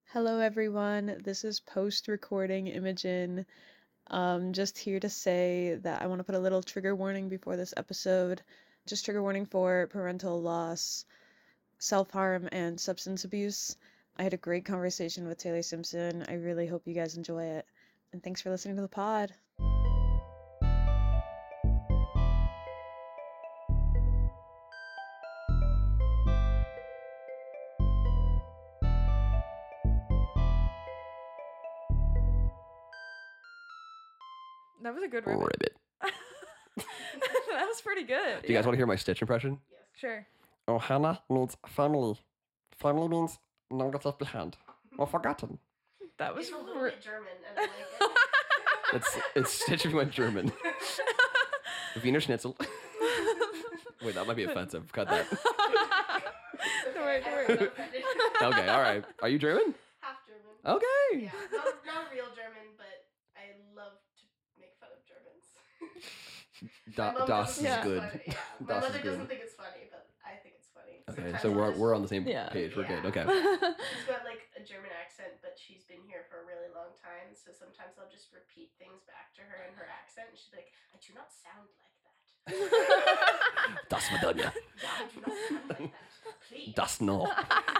Hello, everyone. This is post-recording Imogen. Just here to say that I want to put a little trigger warning before this episode. Just trigger warning for parental loss, self-harm, and substance abuse. I had a great conversation with Taylor Simpson. I really hope you guys enjoy it. And thanks for listening to the pod. That was a good ribbon. Ribbit. That was pretty good. Do you guys want to hear my Stitch impression? Yes. Sure. Ohana means family. Family means never left behind or forgotten. That was It's a little bit German, and I like it. It's Stitch if you went German. Wiener Schnitzel. Wait, that might be offensive. Cut that. Don't worry. Okay, all right. Are you German? Half German. Okay. Yeah, not real German, but I love to make fun of Germans. My mom Das doesn't is think it's good. funny. Yeah, my Das is mother good. doesn't think it's funny, but I think it's funny. Okay, Sometimes so I'll just- we're on the same Yeah. page. We're good. Yeah. Okay. She's got like a German accent, but she's been here for a really long time, so sometimes I'll just repeat things back to her in her accent, and she's like, "I do not sound like that." Das Madonna. Yeah, I do not sound like that. Please. Das no.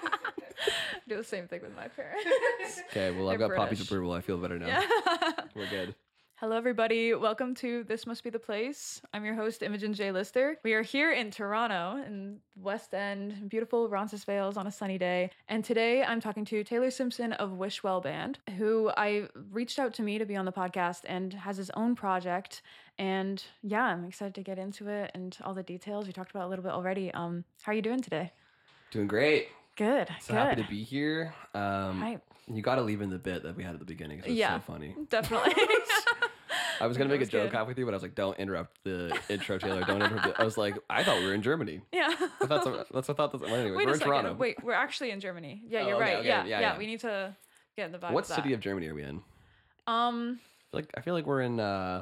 Do the same thing with my parents. Okay, well, I've They're got Poppy's British. approval. I feel better now. Yeah. We're good. Hello, everybody. Welcome to This Must Be the Place. I'm your host, Imogen J. Lister. We are here in Toronto, in West End, beautiful Roncesvalles on a sunny day. And today I'm talking to Taylor Simpson of Wishwell Band, who I reached out to me to be on the podcast and has his own project. And yeah, I'm excited to get into it and all the details. We talked about a little bit already. How are you doing today? Doing great. Good. So good. happy to be here. Right. You got to leave in the bit that we had at the beginning. 'Cause it's Yeah. so funny. Definitely. I was gonna That make a was joke good. halfway through, but I was like, "Don't interrupt the intro, Taylor. Don't interrupt it." I was like, "I thought we were in Germany." Yeah. I thought that's what I thought. Well, anyways, Wait we're a in second. Toronto. Wait, we're actually in Germany. Yeah, Oh, you're okay, right. okay, Yeah, yeah. We need to get in the vibe. What of that. city of Germany are we in? Um. I feel like we're in. Berlin.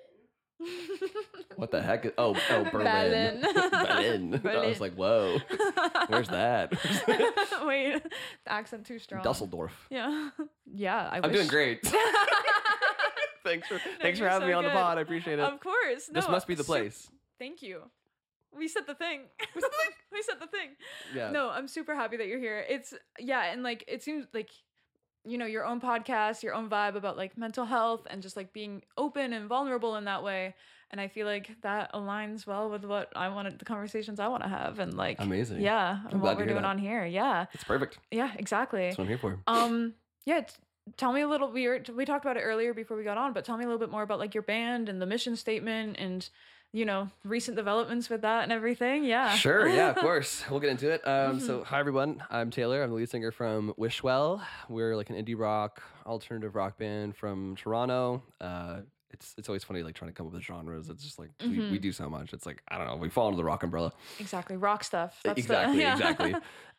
What the heck? Oh, Berlin. Berlin. Berlin. I Berlin. was like, whoa. Where's that? Wait, the accent too strong. Dusseldorf. Yeah. Yeah. I'm doing great. thanks for you're having so me on the good. pod. I appreciate it. Of course. This No, must be the place. Thank you. We said the thing. We said the thing. Yeah. No, I'm super happy that you're here. It's and like it seems like your own podcast, your own vibe about like mental health and just like being open and vulnerable in that way. And I feel like that aligns well with what I wanted, the conversations I want to have, and like Amazing. yeah, I'm and glad what to we're hear doing that. on here. Yeah, It's perfect. yeah, exactly. That's what I'm here for. Yeah. Tell me a little. We talked about it earlier before we got on, but tell me a little bit more about like your band and the mission statement and recent developments with that and everything. Yeah. Sure, yeah, of course. We'll get into it. So, hi everyone. I'm Taylor. I'm the lead singer from Wishwell. We're like an indie rock, alternative rock band from Toronto. It's always funny like trying to come up with genres. It's just like we do so much. It's like I don't know. We fall under the rock umbrella. Exactly. Rock stuff. That's Exactly. yeah. Exactly.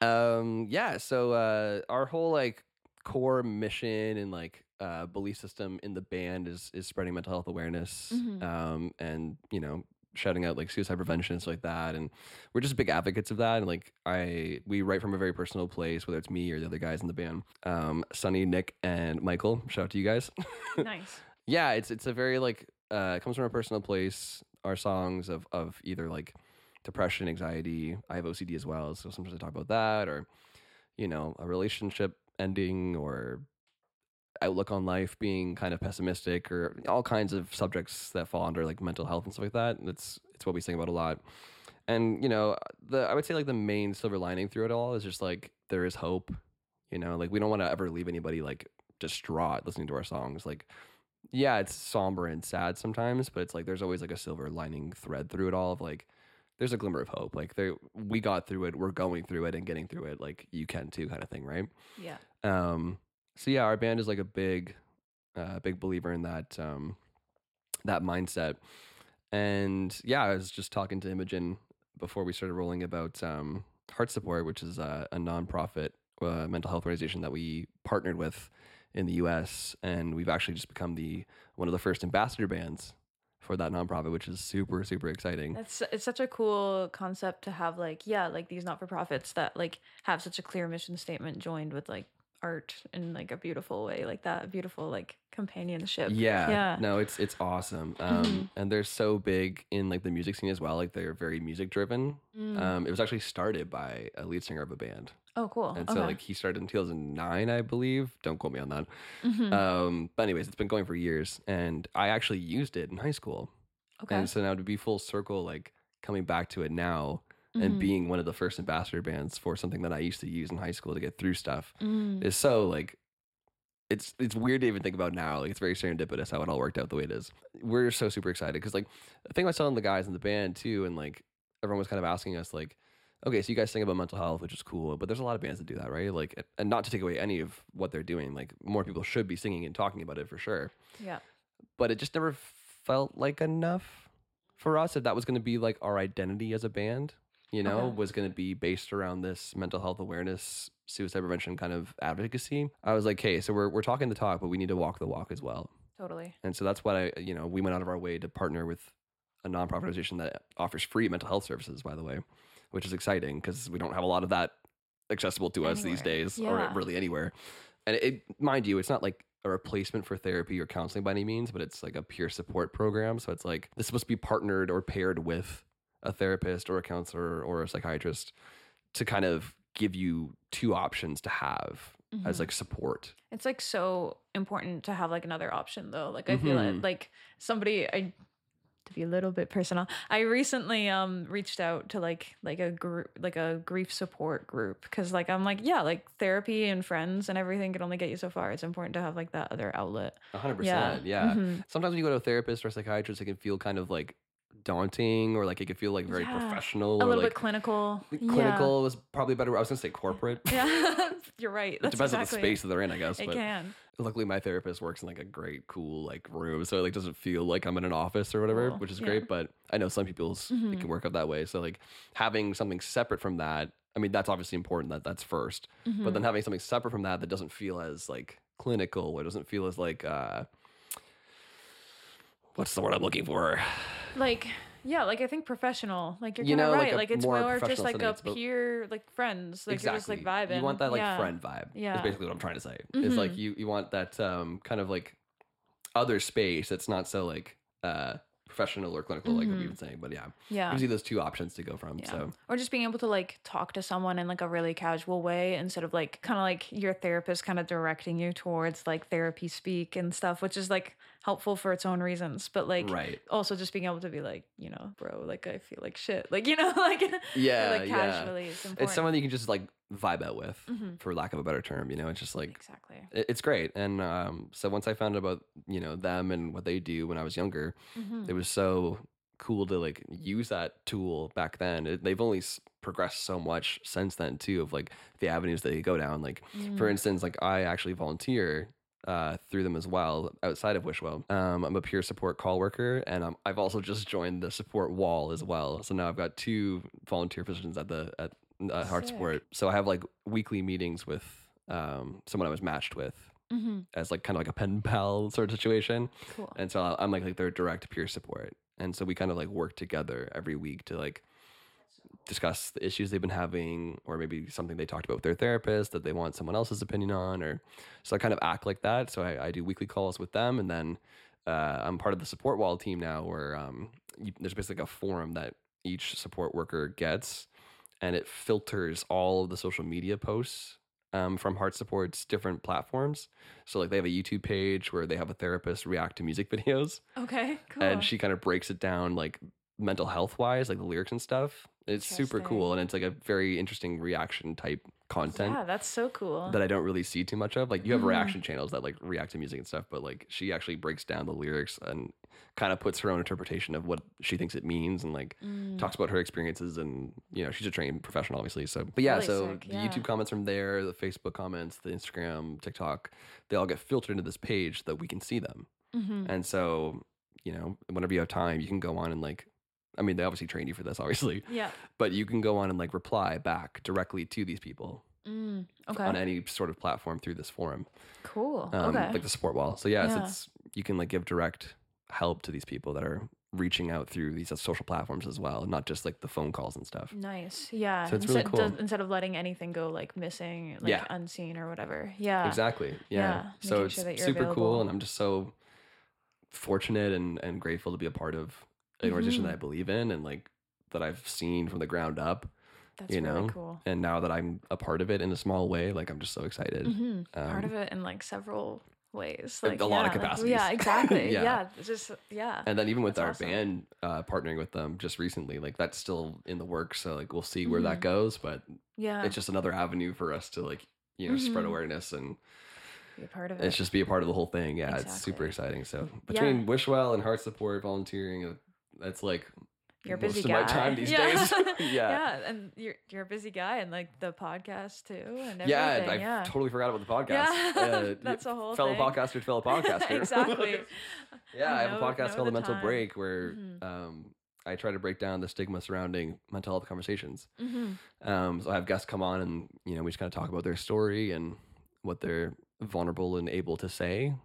So our whole like core mission and like belief system in the band is spreading mental health awareness. And shouting out like suicide prevention and stuff like that, and we're just big advocates of that. And like we write from a very personal place, whether it's me or the other guys in the band, Sonny, Nick, and Michael. Shout out to you guys. Nice. Yeah, it's a very like it comes from a personal place. Our songs of either like depression, anxiety. I have OCD as well, so sometimes I talk about that, or a relationship ending, or outlook on life being kind of pessimistic, or all kinds of subjects that fall under like mental health and stuff like that. And it's what we sing about a lot. And I would say like the main silver lining through it all is just like there is hope. Like we don't want to ever leave anybody like distraught listening to our songs. Like yeah, it's somber and sad sometimes, but it's like there's always like a silver lining thread through it all of like there's a glimmer of hope. Like we got through it, we're going through it and getting through it. Like you can too, kind of thing, right? Yeah. So yeah, our band is like a big believer in that that mindset. And yeah, I was just talking to Imogen before we started rolling about Heart Support, which is a nonprofit mental health organization that we partnered with in the U.S. And we've actually just become one of the first ambassador bands for that nonprofit, which is super, super exciting. It's such a cool concept to have like these not-for-profits that like have such a clear mission statement joined with like art in like a beautiful way, like that beautiful like companionship. Yeah, Yeah. no, it's awesome. Mhm. And they're so big in like the music scene as well. Like they're very music driven. Mm. It was actually started by a lead singer of a band, Oh, cool. and Okay. so like he started in 2009, I believe. Don't quote me on that. Mhm. But anyways, it's been going for years, and I actually used it in high school. Okay. And so now to be full circle, like coming back to it now and Mhm. being one of the first ambassador bands for something that I used to use in high school to get through stuff Mm. is so like it's weird to even think about now. Like it's very serendipitous how it all worked out the way it is. We're so super excited because like I think I was telling the guys in the band too, and like everyone was kind of asking us like, okay, so you guys sing about mental health, which is cool, but there's a lot of bands that do that, right? Like, and not to take away any of what they're doing. Like more people should be singing and talking about it for sure, Yeah. but it just never felt like enough for us. If that was going to be like our identity as a band, you know, Okay. was going to be based around this mental health awareness, suicide prevention kind of advocacy. I was like, hey, so we're talking the talk, but we need to walk the walk as well. Totally. And so that's what we went out of our way to partner with a nonprofit organization that offers free mental health services, by the way, which is exciting because we don't have a lot of that accessible to us these Anywhere. days, Yeah. or really anywhere. And mind you, it's not like a replacement for therapy or counseling by any means, but it's like a peer support program. So it's like this is supposed to be partnered or paired with a therapist or a counselor or a psychiatrist to kind of give you two options to have as Mhm. like support. It's like so important to have like another option though. Like I feel it Mhm. like to be a little bit personal, I recently reached out to like a group, like a grief support group, because like I'm like, yeah, like therapy and friends and everything can only get you so far. It's important to have like that other outlet. 100%. Yeah. Mhm. Sometimes when you go to a therapist or a psychiatrist, it can feel kind of like daunting, or like it could feel like very Yeah. professional, A or little like bit clinical. clinical was probably better. I was going to say corporate. Yeah. You're right. It That's depends on exactly the space that they're in, I guess. it But can. luckily, my therapist works in like a great, cool like room, so it like doesn't feel like I'm in an office or whatever, Cool. which is Yeah. great. But I know some people's it Mhm. can work out that way. So like having something separate from that, I mean, that's obviously important. That's first. But then Mhm. having something separate from that doesn't feel as like clinical, or doesn't feel as like what's the word I'm looking for? Like, yeah, like I think professional. Like you're You kind of know, like right. a Like it's more more just professional like setting. a It's about- peer, like friends. Like you're just like vibing. You want that like Yeah. friend vibe. Yeah. Is basically what I'm trying to say. It's like Mhm. you want that kind of like other space that's not so like professional or clinical, like what you've been saying. But yeah, Yeah. gives you those two options to go from. Yeah. So Or just being able to like talk to someone in like a really casual way instead of like kind of like your therapist kind of directing you towards like therapy speak and stuff, which is like helpful for its own reasons. But like right. also just being able to be like, you know, bro, like I feel like shit. Like, you know, like Yeah, like yeah. casually is important. It's someone that you can just like vibe out with, Mhm. for lack of a better term. You know, it's just like Exactly. it's great. And so once I found out about them and what they do when I was younger, Mhm. it was so cool to like use that tool back then. They've only progressed so much since then too, of like the avenues that they go down. Like for Mm. instance, like I actually volunteer through them as well outside of Wishwell. I'm a peer support call worker, and I've also just joined the support wall as well. So now I've got 2 volunteer positions at Heart Sick. Support. So I have like weekly meetings with someone I was matched with Mhm. as like kind of like a pen pal sort of situation. Cool. And so I'm like their direct peer support. And so we kind of like work together every week to like discuss the issues they've been having, or maybe something they talked about with their therapist that they want someone else's opinion on, or so I kind of act like that. So I do weekly calls with them, and then I'm part of the support wall team now, where there's basically a forum that each support worker gets, and it filters all of the social media posts from Heart Support's different platforms. So like they have a YouTube page where they have a therapist react to music videos, Okay, cool. and she kind of breaks it down like mental health wise, like the lyrics and stuff. It's super cool, and it's like a very interesting reaction type content Yeah, that's so cool. that I don't really see too much of. Like you have Mhm. reaction channels that like react to music and stuff, but like she actually breaks down the lyrics and kind of puts her own interpretation of what she thinks it means, and like Mm. talks about her experiences. And she's a trained professional, obviously. So, but yeah, Really so sick, the yeah. YouTube comments from there, the Facebook comments, the Instagram, TikTok, they all get filtered into this page so that we can see them. Mhm. And so, whenever you have time, you can go on and like, I mean, they obviously train you for this, obviously, Yeah. but you can go on and like reply back directly to these people Mm. on Okay. any sort of platform through this forum, Cool. Okay. like the support wall. So yes, Yeah. it's you can like give direct help to these people that are reaching out through these social platforms as well, not just like the phone calls and stuff. Nice. Yeah. So it's really cool. Instead of letting anything go like missing, like Yeah. unseen or whatever. Yeah. Exactly. Yeah. So making it's sure that you're super cool, available. and I'm just so fortunate and grateful to be a part of an organization that I believe in and like that I've seen from the ground up. That's you really know, cool. and now that I'm a part of it in a small way, like I'm just so excited. Part of it in like several ways. Like, a lot of capacities. Yeah, exactly. Yeah. yeah. Just And then even with That's our awesome. band, partnering with them just recently, like that's still in the works. So like we'll see where that goes, but yeah. it's just another avenue for us to like, you know, spread awareness and be a part of it. it's just be a part of the whole thing. Yeah, it's super Exactly. exciting. So between Wishwell and Heart Support, volunteering, that's like You're a most busy of guy. my time these yeah. days. Yeah, and you're a busy guy, and like the podcast too, and everything. Yeah, I totally forgot about the podcast. Yeah, that's a whole fellow thing. podcaster, fellow podcaster. Exactly. Yeah, I have a Know podcast called the The Mental time. Break where I try to break down the stigma surrounding mental health conversations. So I have guests come on and, you know, we just kind of talk about their story and what they're vulnerable and able to say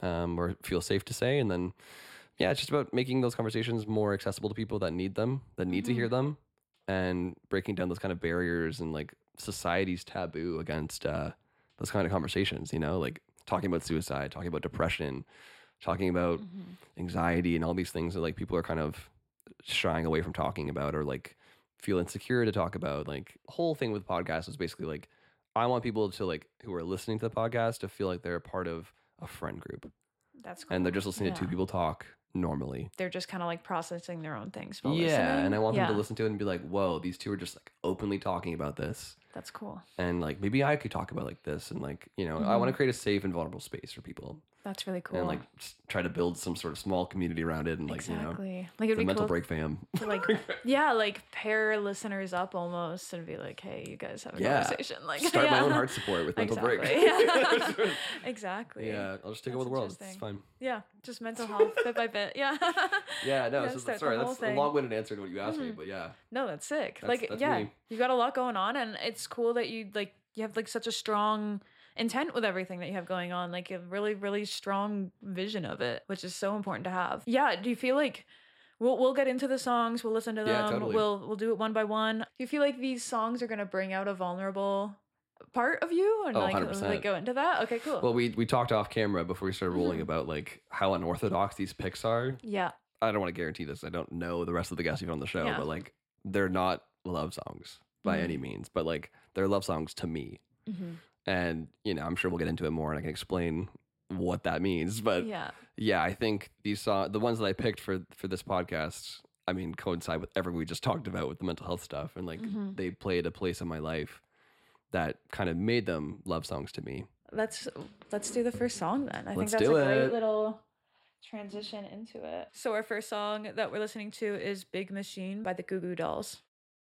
or feel safe to say. And then, yeah, it's just about making those conversations more accessible to people that need them, that need to hear them, and breaking down those kind of barriers and like society's taboo against those kind of conversations, you know, like talking about suicide, talking about depression, talking about anxiety and all these things that like people are kind of shying away from talking about or like feel insecure to talk about. Like the whole thing with podcasts is basically like I want people to like who are listening to the podcast to feel like they're a part of a friend group That's cool. and they're just listening to two Yeah. people talk normally. They're just kind of like processing their own things while Yeah, listening. and I want them to Yeah. listen to it and be like, whoa, these two are just like openly talking about this. That's cool. And like maybe I could talk about like this and like, you know, I want to create a safe and vulnerable space for people. That's really cool. And like just try to build some sort of small community around it and like, you know, exactly. Like it'd the be mental cool break fam. to like yeah, like pair listeners up almost and be like, hey, you guys have a Yeah. conversation. Like Start my yeah. own heart support with mental break. Exactly. Yeah. Exactly. Yeah, I'll just take over That's the world. It's interesting. fine. Yeah, just mental health bit by bit. Yeah. Yeah, no, Yeah, so start the sorry, whole that's a thing. long-winded answer to what you asked me, but yeah. No, that's sick. That's- like that's yeah, me. you've got a lot going on, and it's cool that you have like such a strong intent with everything that you have going on, like a really, really strong vision of it, which is so important to have. Yeah, do you feel like we'll get into the songs, we'll listen to them, Yeah, totally. we'll do it one by one. Do you feel like these songs are gonna bring out a vulnerable part of you and Oh, like 100%. go into that? Okay, cool. Well, we talked off camera before we started rolling Mm-hmm. about like how unorthodox these picks are. yeah. I don't want to guarantee this. I don't know the rest of the guests even on the show, Yeah. but like they're not love songs by any means, but like they're love songs to me. Mm-hmm. And, you know, I'm sure we'll get into it more and I can explain what that means. But Yeah. I think these the ones that I picked for this podcast, I mean, coincide with everything we just talked about with the mental health stuff. And like they played a place in my life that kind of made them love songs to me. Let's do the first song then. I think Let's that's do a great it. little transition into it. So our first song that we're listening to is Big Machine by the Goo Goo Dolls.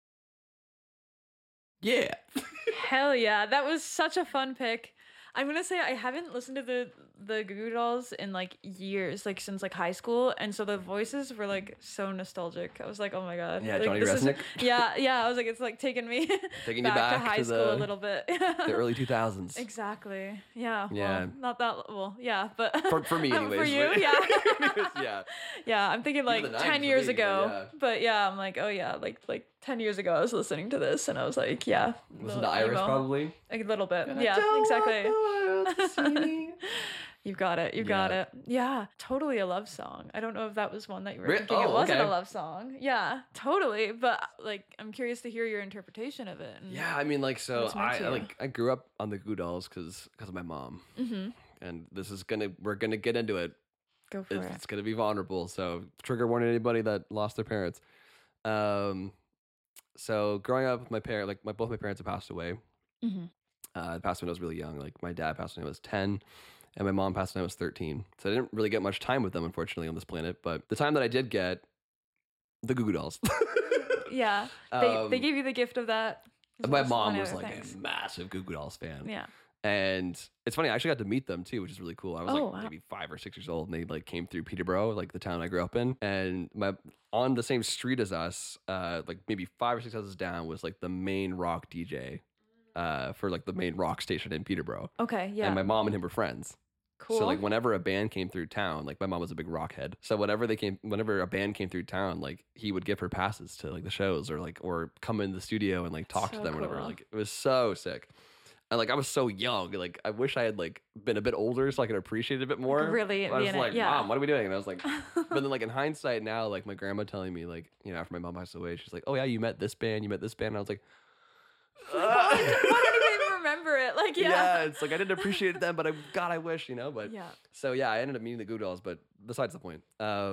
Yeah. Hell yeah, that was such a fun pick. I'm gonna say I haven't listened to the Goo Goo Dolls in like years, like since like high school, and so the voices were like so nostalgic. I was like, oh my god, Yeah, like, Johnny this is- Resnick. yeah. I was like, it's like taking me Taking you back to back high to school a the- little bit. The early 2000s. Exactly. Yeah. Yeah. Well, not that well. Yeah, but For me, anyways. for you, but- yeah. yeah. Yeah, I'm thinking like the 90s 10 for years me, but ago. But yeah, I'm like, oh yeah, like 10 years ago I was listening to this and I was like, yeah. Listen the to Iris emo. probably. A little bit. And I Yeah, don't exactly. want the world to see. You've got it. You got Yeah. it. Yeah, totally a love song. I don't know if that was one that you were Re- thinking it oh, wasn't okay. a love song. Yeah, totally. But like, I'm curious to hear your interpretation of it. And Yeah, I mean, like, so What's meant to you? I grew up on the Goo Dolls because of my mom, and this is we're gonna get into it. Go for it. It's gonna be vulnerable, so trigger warning anybody that lost their parents. So growing up with my parent, like both my parents have passed away. Mhm. They passed when I was really young. Like my dad passed when I was 10, and my mom passed when I was 13. So I didn't really get much time with them, unfortunately, on this planet. But the time that I did get, the Goo Goo Dolls. Yeah, they gave you the gift of that. as My well as mom many was other like things. a massive Goo Goo Dolls fan. Yeah. And it's funny, I actually got to meet them too, which is really cool. I was Oh, like wow. maybe 5 or 6 years old, and they like came through Peterborough, like the town I grew up in. And on the same street as us, like maybe 5 or 6 houses down, was like the main rock DJ for like the main rock station in Peterborough. Okay. Yeah. And my mom and him were friends. Cool. So like whenever a band came through town, like my mom was a big rock head. So whenever a band came through town, like he would give her passes to like the shows or come in the studio and like talk to So them or whatever. cool. Like it was so sick. And like I was so young, like I wish I had like been a bit older so I could appreciate it a bit more. really I was be in it, like, yeah. Mom, what are we doing? And I was like, but then like in hindsight now, like my grandma telling me like, you know, after my mom passed away, she's like, oh yeah, you met this band, and I was like, Why don't I even remember it? Like, yeah. it's like I didn't appreciate it then, but I wish, you know. But Yeah. so yeah, I ended up meeting the Goo Dolls, but besides the point.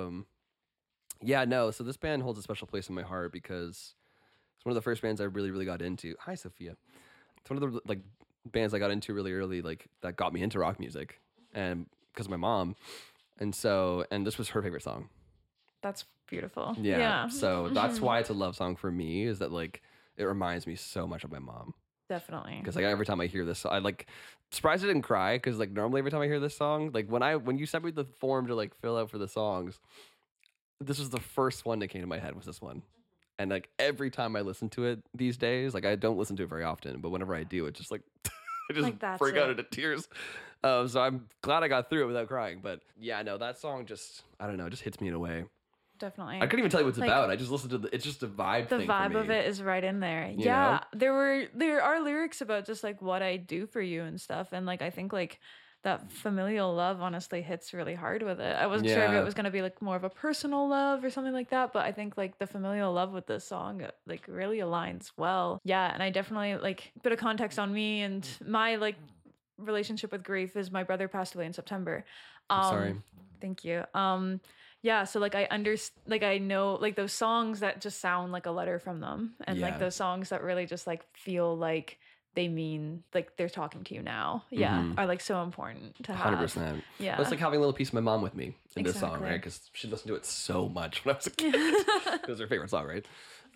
Yeah, no. So this band holds a special place in my heart because it's one of the first bands I really, really got into. Hi, Sophia. It's one of the like bands I got into really early, like that got me into rock music, and because of my mom, and this was her favorite song. That's beautiful. Yeah. So that's why it's a love song for me. Is that like it reminds me so much of my mom. Definitely. Because like every time I hear this, I like surprised I didn't cry because like normally every time I hear this song, like when you sent me the form to like fill out for the songs, this was the first one that came to my head was this one. And like every time I listen to it these days, like I don't listen to it very often, but whenever I do, it's just like I just Like, that's break out it. into tears. So I'm glad I got through it without crying. But yeah, no, that song just I don't know, it just hits me in a way. Definitely. I couldn't even tell you what it's Like, about. I just listened to it's just a vibe. the thing for vibe me. of it is right in there. You Yeah. know? There are lyrics about just like what I do for you and stuff. And like I think like that familial love honestly hits really hard with it. I wasn't sure if Yeah. it was gonna be like more of a personal love or something like that, but I think like the familial love with this song like really aligns well. Yeah, and I definitely like bit of context on me and my like relationship with grief is my brother passed away in September. I'm sorry. Thank you. Yeah, so like I know like those songs that just sound like a letter from them, and Yeah. like those songs that really just like feel like they mean like they're talking to you now. Yeah, Mhm. are like so important to have. 100%. Yeah. It's like having a little piece of my mom with me in this song, Exactly. right? Because she listened to it so much when I was a kid. It was her favorite song, right?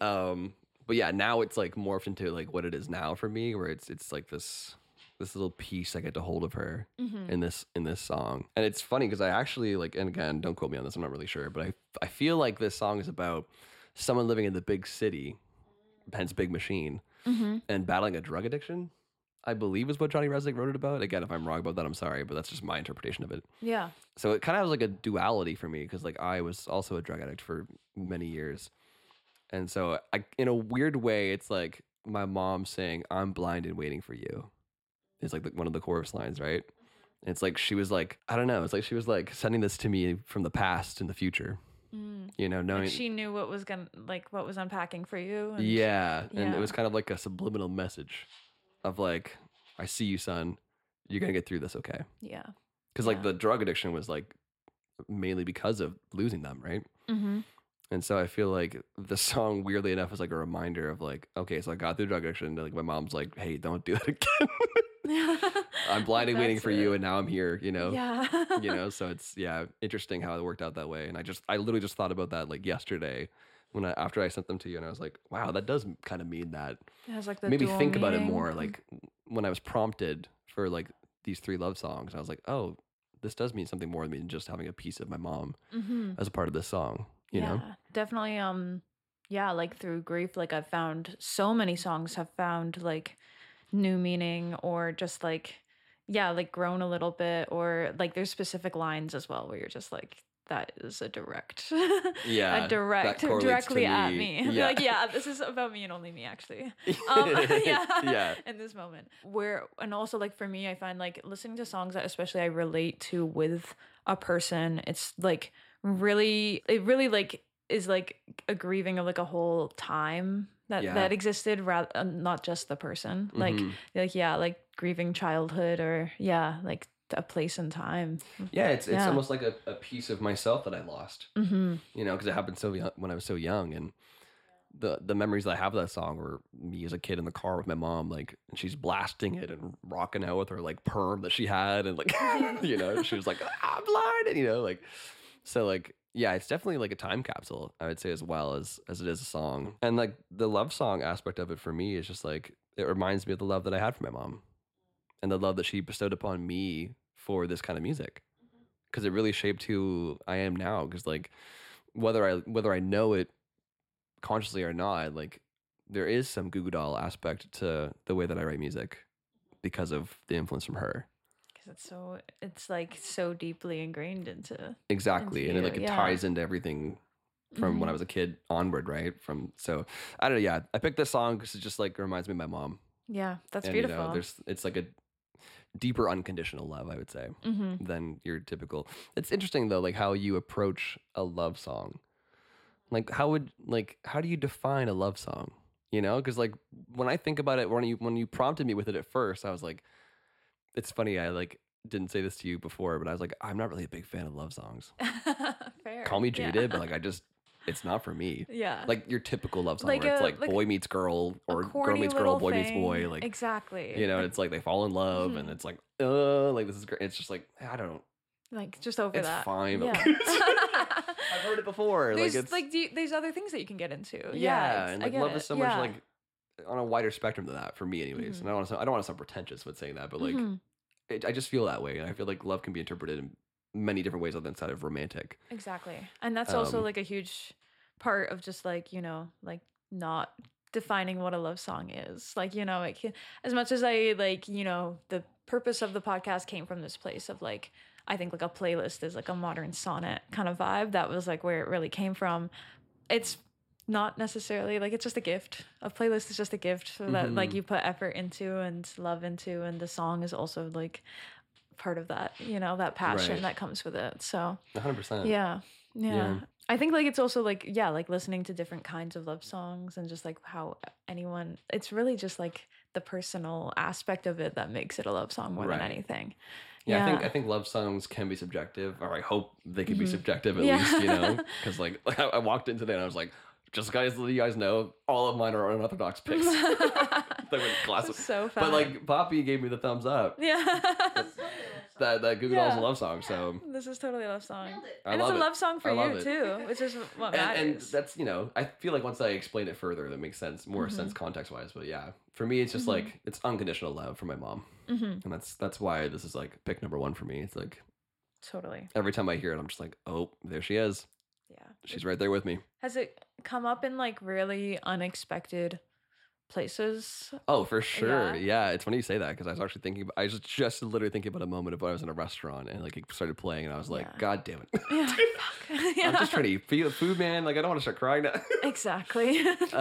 But yeah, now it's like morphed into like what it is now for me, where it's like this little piece I get to hold of her Mhm. in this song. And it's funny because I actually like, and again, don't quote me on this, I'm not really sure, but I feel like this song is about someone living in the big city, hence Big Machine, Mhm. and battling a drug addiction. I believe is what Johnny Resnick wrote it about. Again, if I'm wrong about that, I'm sorry, but that's just my interpretation of it. Yeah. So it kind of has like a duality for me because like I was also a drug addict for many years, and so in a weird way, it's like my mom saying, "I'm blind and waiting for you." It's like one of the chorus lines, right? And it's like she was like, I don't know. It's like she was like sending this to me from the past and the future. Mm. You know, knowing Like she knew what was what was unpacking for you. And yeah, and Yeah. it was kind of like a subliminal message of like, I see you, son. You're gonna get through this, okay? Yeah. Because like Yeah. the drug addiction was like mainly because of losing them, right? Mm-hmm. And so I feel like the song, weirdly enough, is like a reminder of like, okay, so I got through drug addiction. Like my mom's like, hey, don't do it again. I'm blind and waiting That's for you, it. and now I'm here. You know, Yeah. you know. So it's interesting how it worked out that way. And I literally just thought about that like yesterday after I sent them to you, and I was like, wow, that does kind of mean that. It has like the Made me dual think about it meaning. more. Like when I was prompted for like these 3 love songs, I was like, oh, this does mean something more than just having a piece of my mom Mm-hmm. as a part of this song. You know. Definitely yeah, like through grief, like I've found so many songs have found like new meaning or just like like grown a little bit, or like there's specific lines as well where you're just like, that is a direct Yeah, a direct that correlates directly to at me. me. Yeah. Like, yeah, this is about me and only me actually. Yeah. In this moment and also like for me, I find like listening to songs that especially I relate to with a person, it's like it really like is like a grieving of like a whole time that Yeah. that existed, rather not just the person. Mhm. Like grieving childhood, or like a place and time. Yeah, it's Yeah. almost like a piece of myself that I lost. Mm-hmm. You know, because it happened so young, when I was so young, and the memories that I have of that song were me as a kid in the car with my mom, like, and she's blasting it and rocking out with her like perm that she had, and like, you know, she was like, I'm blind, and you know, like, so like, yeah, it's definitely like a time capsule, I would say, as well as it is a song. And like the love song aspect of it for me is just like, it reminds me of the love that I had for my mom and the love that she bestowed upon me for this kind of music, because it really shaped who I am now. Because like whether I know it consciously or not, like there is some Goo Goo Doll aspect to the way that I write music because of the influence from her. because it's like so deeply ingrained into Exactly. And you, it yeah. ties into everything from when I was a kid onward, right? So I don't know. Yeah, I picked this song because it just like reminds me of my mom. Yeah, that's And beautiful. it's like a deeper unconditional love, I would say, than your typical. It's interesting though, like how you approach a love song. Like how do you define a love song? You know, because like when I think about it, when you prompted me with it at first, I was like, it's funny. I like didn't say this to you before, but I was like, I'm not really a big fan of love songs. Fair. Call me Yeah. jaded, but like it's not for me. Yeah. Like your typical love song Like where it's a- like like boy meets girl a or girl corny meets girl, little boy meets thing. boy. Like exactly. you know, it's like they fall in love and it's like, like this is great. It's just like I don't know. Like just over It's that. fine. But Yeah. I've heard it before. There's like it's like there's other things that you can get into. yeah, it's- and I like get love it. is so much Yeah. like on a wider spectrum than that for me, anyways. And I don't want to sound pretentious with saying that, but like Mhm. I just feel that way, and I feel like love can be interpreted in many different ways other than inside of romantic. Exactly. And that's also Um, like a huge part of just like, like not defining what a love song is. Like, it can, as much as I like, the purpose of the podcast came from this place of like, I think like a playlist is like a modern sonnet kind of vibe. That was like where it really came from. It's not necessarily like it's just a gift. A playlist is just a gift that like you put effort into and love into, and the song is also like part of that, that passion Right. that comes with it. So 100%. yeah. Yeah. I think like it's also like like listening to different kinds of love songs and just like how it's really just like the personal aspect of it that makes it a love song more than Right. anything. Yeah, I think love songs can be subjective, or I hope they can be subjective at Yeah. least, because like I walked in today and I was like, just guys, let you guys know, all of mine are unorthodox picks. They went classic. So fun. But like Poppy gave me the thumbs up. Yeah. That Google Dolls Yeah. a love song, so This is totally a love song. Nailed it. I And love it's a it. love song for I love you it. too, which is what and matters. that's I feel like once I explain it further, that makes sense, more sense context wise. But yeah, for me, it's just like it's unconditional love for my mom, and that's why this is like pick number one for me. It's like Totally. every time I hear it, I'm just like, oh, there she is. Yeah. She's right there with me. Has it come up in like really unexpected places? Oh, for sure. Yeah. Yeah, it's funny you say that because I was actually thinking. I was just literally thinking about a moment of when I was in a restaurant and like it started playing, and I was like, Yeah. God damn it! Yeah. Fuck. Yeah. I'm just trying to eat food, man. Like I don't want to start crying now. Exactly.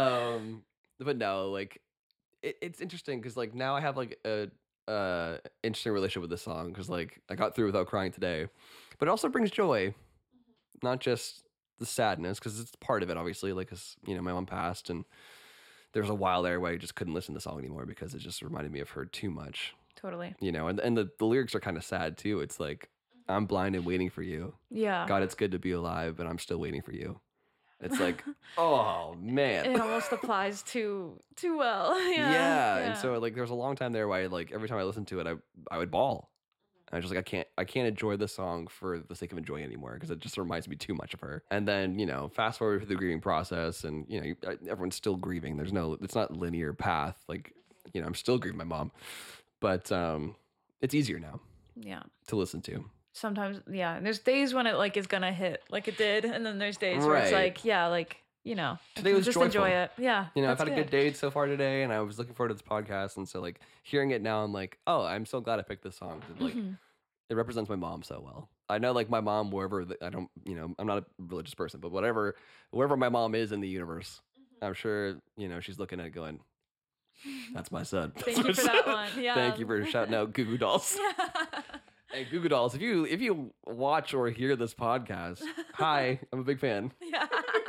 But no, like it's interesting because like now I have like a interesting relationship with this song because like I got through without crying today, but it also brings joy, not just the sadness because it's part of it obviously. Like, 'cause, my mom passed and there was a while there where I just couldn't listen to the song anymore because it just reminded me of her too much, Totally. and the lyrics are kind of sad too. It's like I'm blind and waiting for you. Yeah. God, it's good to be alive, but I'm still waiting for you. It's like, oh man. It almost applies too well. Yeah. Yeah. And so like there was a long time there where I like every time I listened to it, I would bawl. And I was just like, I can't enjoy this song for the sake of enjoying it anymore because it just reminds me too much of her. And then, fast forward through the grieving process and, everyone's still grieving. It's not linear path. Like, I'm still grieving my mom, but it's easier now Yeah. to listen to. Sometimes, yeah. And there's days when it like is gonna hit like it did, and then there's days where it's Right. like, yeah, like Today was just joyful. enjoy it. Yeah. I've that's had a good day so far today, and I was looking forward to this podcast. And so, like, hearing it now, I'm like, oh, I'm so glad I picked this song. 'Cause, like, it represents my mom so well. I know, like, my mom, wherever I don't, I'm not a religious person, but wherever my mom is in the universe, I'm sure, she's looking at it going, that's my son. Thank you for that one. Yeah. Thank you for shouting out Goo Goo Dolls. Hey, Goo Goo Dolls, if you watch or hear this podcast, hi, I'm a big fan. Yeah.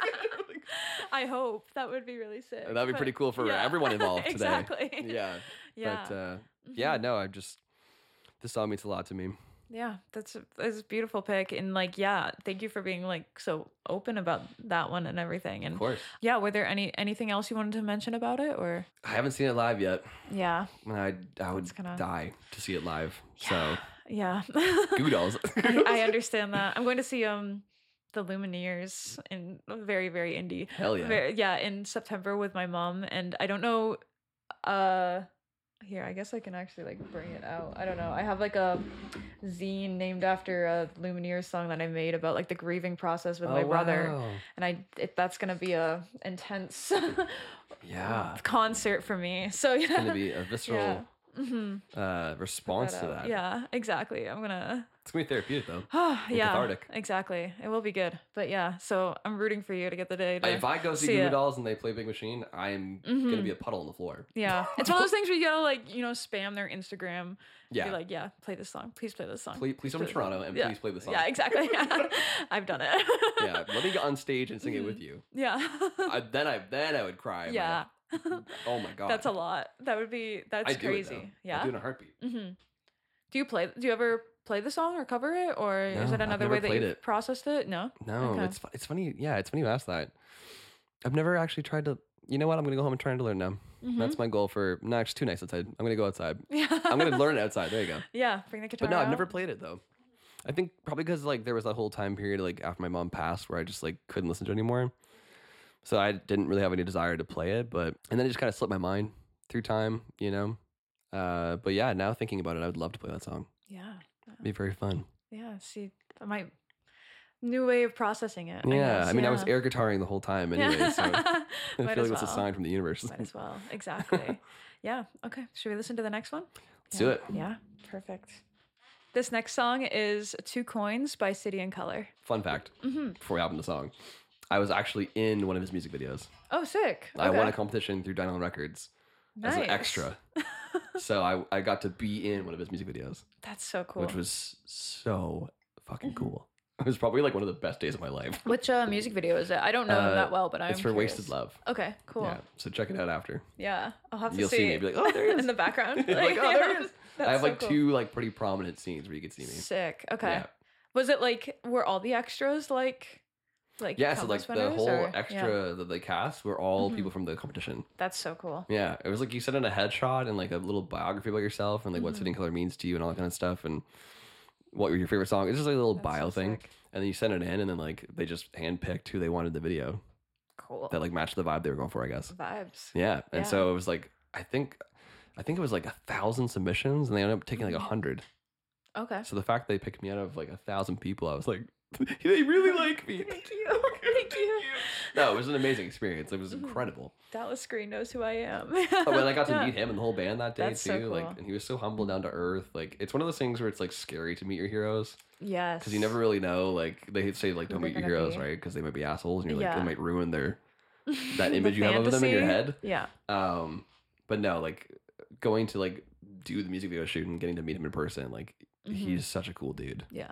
I hope that would be really sick. That'd be but pretty cool for yeah. everyone involved today. Exactly. Yeah. Yeah. But yeah, no, this song means a lot to me. Yeah, that's a beautiful pick, and like, yeah, thank you for being like so open about that one and everything. And Of course. yeah, were there anything else you wanted to mention about it, or I haven't seen it live yet. yeah, And I would That's kinda- die to see it live. So yeah, Goo Dolls. I understand that. I'm going to see the Lumineers in very very indie. Hell yeah. Yeah, in September with my mom, and I don't know. Here, I guess I can actually like bring it out. I don't know. I have like a zine named after a Lumineers song that I made about like the grieving process with my brother, wow. and that's gonna be a intense Yeah. concert for me. So yeah, It's gonna be a visceral response to that. Yeah, exactly. I'm gonna. It's gonna be therapeutic though. Yeah, cathartic. exactly. It will be good. But yeah, so I'm rooting for you to get the day. To If I go see see Goo Goo it. Dolls and they play Big Machine, I'm gonna be a puddle on the floor. Yeah, it's one of those things where you gotta like spam their Instagram. Yeah. Be like, yeah, play this song. Please play this song. Please come to play this Toronto song." and Yeah. please play the song. Yeah, exactly. I've done it. Yeah, let me get on stage and sing it with you. Yeah. Then I would cry. Yeah. Oh my god. That's a lot. That's I'd do it, crazy. though. Yeah. I'd do it in a heartbeat. Do you ever play the song or cover it, or is No, it I've another never way that played you it. processed it? No. No, Okay. it's funny. Yeah, it's funny you asked that. I've never actually tried to. You know what? I'm gonna go home and try to learn now. That's my goal for. No, it's too nice outside. I'm gonna go outside. Yeah. I'm gonna learn it outside. There you go. Yeah. Bring the guitar. But no, I've out. never played it though. I think probably because like there was that whole time period like after my mom passed where I just like couldn't listen to it anymore. So I didn't really have any desire to play it, and then it just kind of slipped my mind through time, you know. But yeah, now thinking about it, I would love to play that song. Yeah. It'd be very fun. Yeah. See, my new way of processing it. Yeah, guess. I mean, I was air guitaring the whole time anyway, so I Might feel as like it's a well. sign from the universe. Might as well. Exactly. Yeah. Okay. Should we listen to the next one? Let's do it. Yeah. Perfect. This next song is Two Coins by City and Color. Fun fact: before we hop into the song, I was actually in one of his music videos. Oh, sick. I won Okay. a competition through Dynamite Records as Nice. an extra. So I got to be in one of his music videos, That's so cool. which was so fucking cool. It was probably like one of the best days of my life. Which music video is it? I don't know them that well, but I'm It's for curious. Wasted Love. Okay, cool. Yeah, so check it out after. Yeah, I'll have to You'll see. see me. Be like, oh, there he is. in the background. You're like, oh, there he is. That's I have so like cool. two like pretty prominent scenes where you could see me. Sick. Okay. Yeah. Was it like were all the extras like Yeah, so like contest the winners, whole or- extra Yeah. that they cast were all people from the competition. That's so cool. Yeah, it was like you sent in a headshot and like a little biography about yourself and like what City and Color means to you and all that kind of stuff and what your favorite song. It's just like a little That's bio so thing, sick. and then you send it in, and then like they just handpicked who they wanted the video Cool. that like matched the vibe they were going for, I guess. Vibes. Yeah, and Yeah. so it was like I think it was like 1,000 submissions, and they ended up taking like Mm-hmm. 100. Okay. So the fact they picked me out of like 1,000 people, I was like, they really like me. Thank you. Thank you. No, it was an amazing experience. It was Mm-hmm. incredible. Dallas Screen knows who I am. Oh, when I got to Yeah. meet him and the whole band that day That's too, so like, cool. and he was so humble, down to earth. Like, it's one of those things where it's like scary to meet your heroes Yes. because you never really know. Like, they say like don't they're meet your gonna heroes, be. right? Because they might be assholes, and you're like Yeah. they might ruin that The image you have of them in your fantasy. head. Yeah. But no, like going to like do the music video shoot and getting to meet him in person, like he's such a cool dude. Yeah.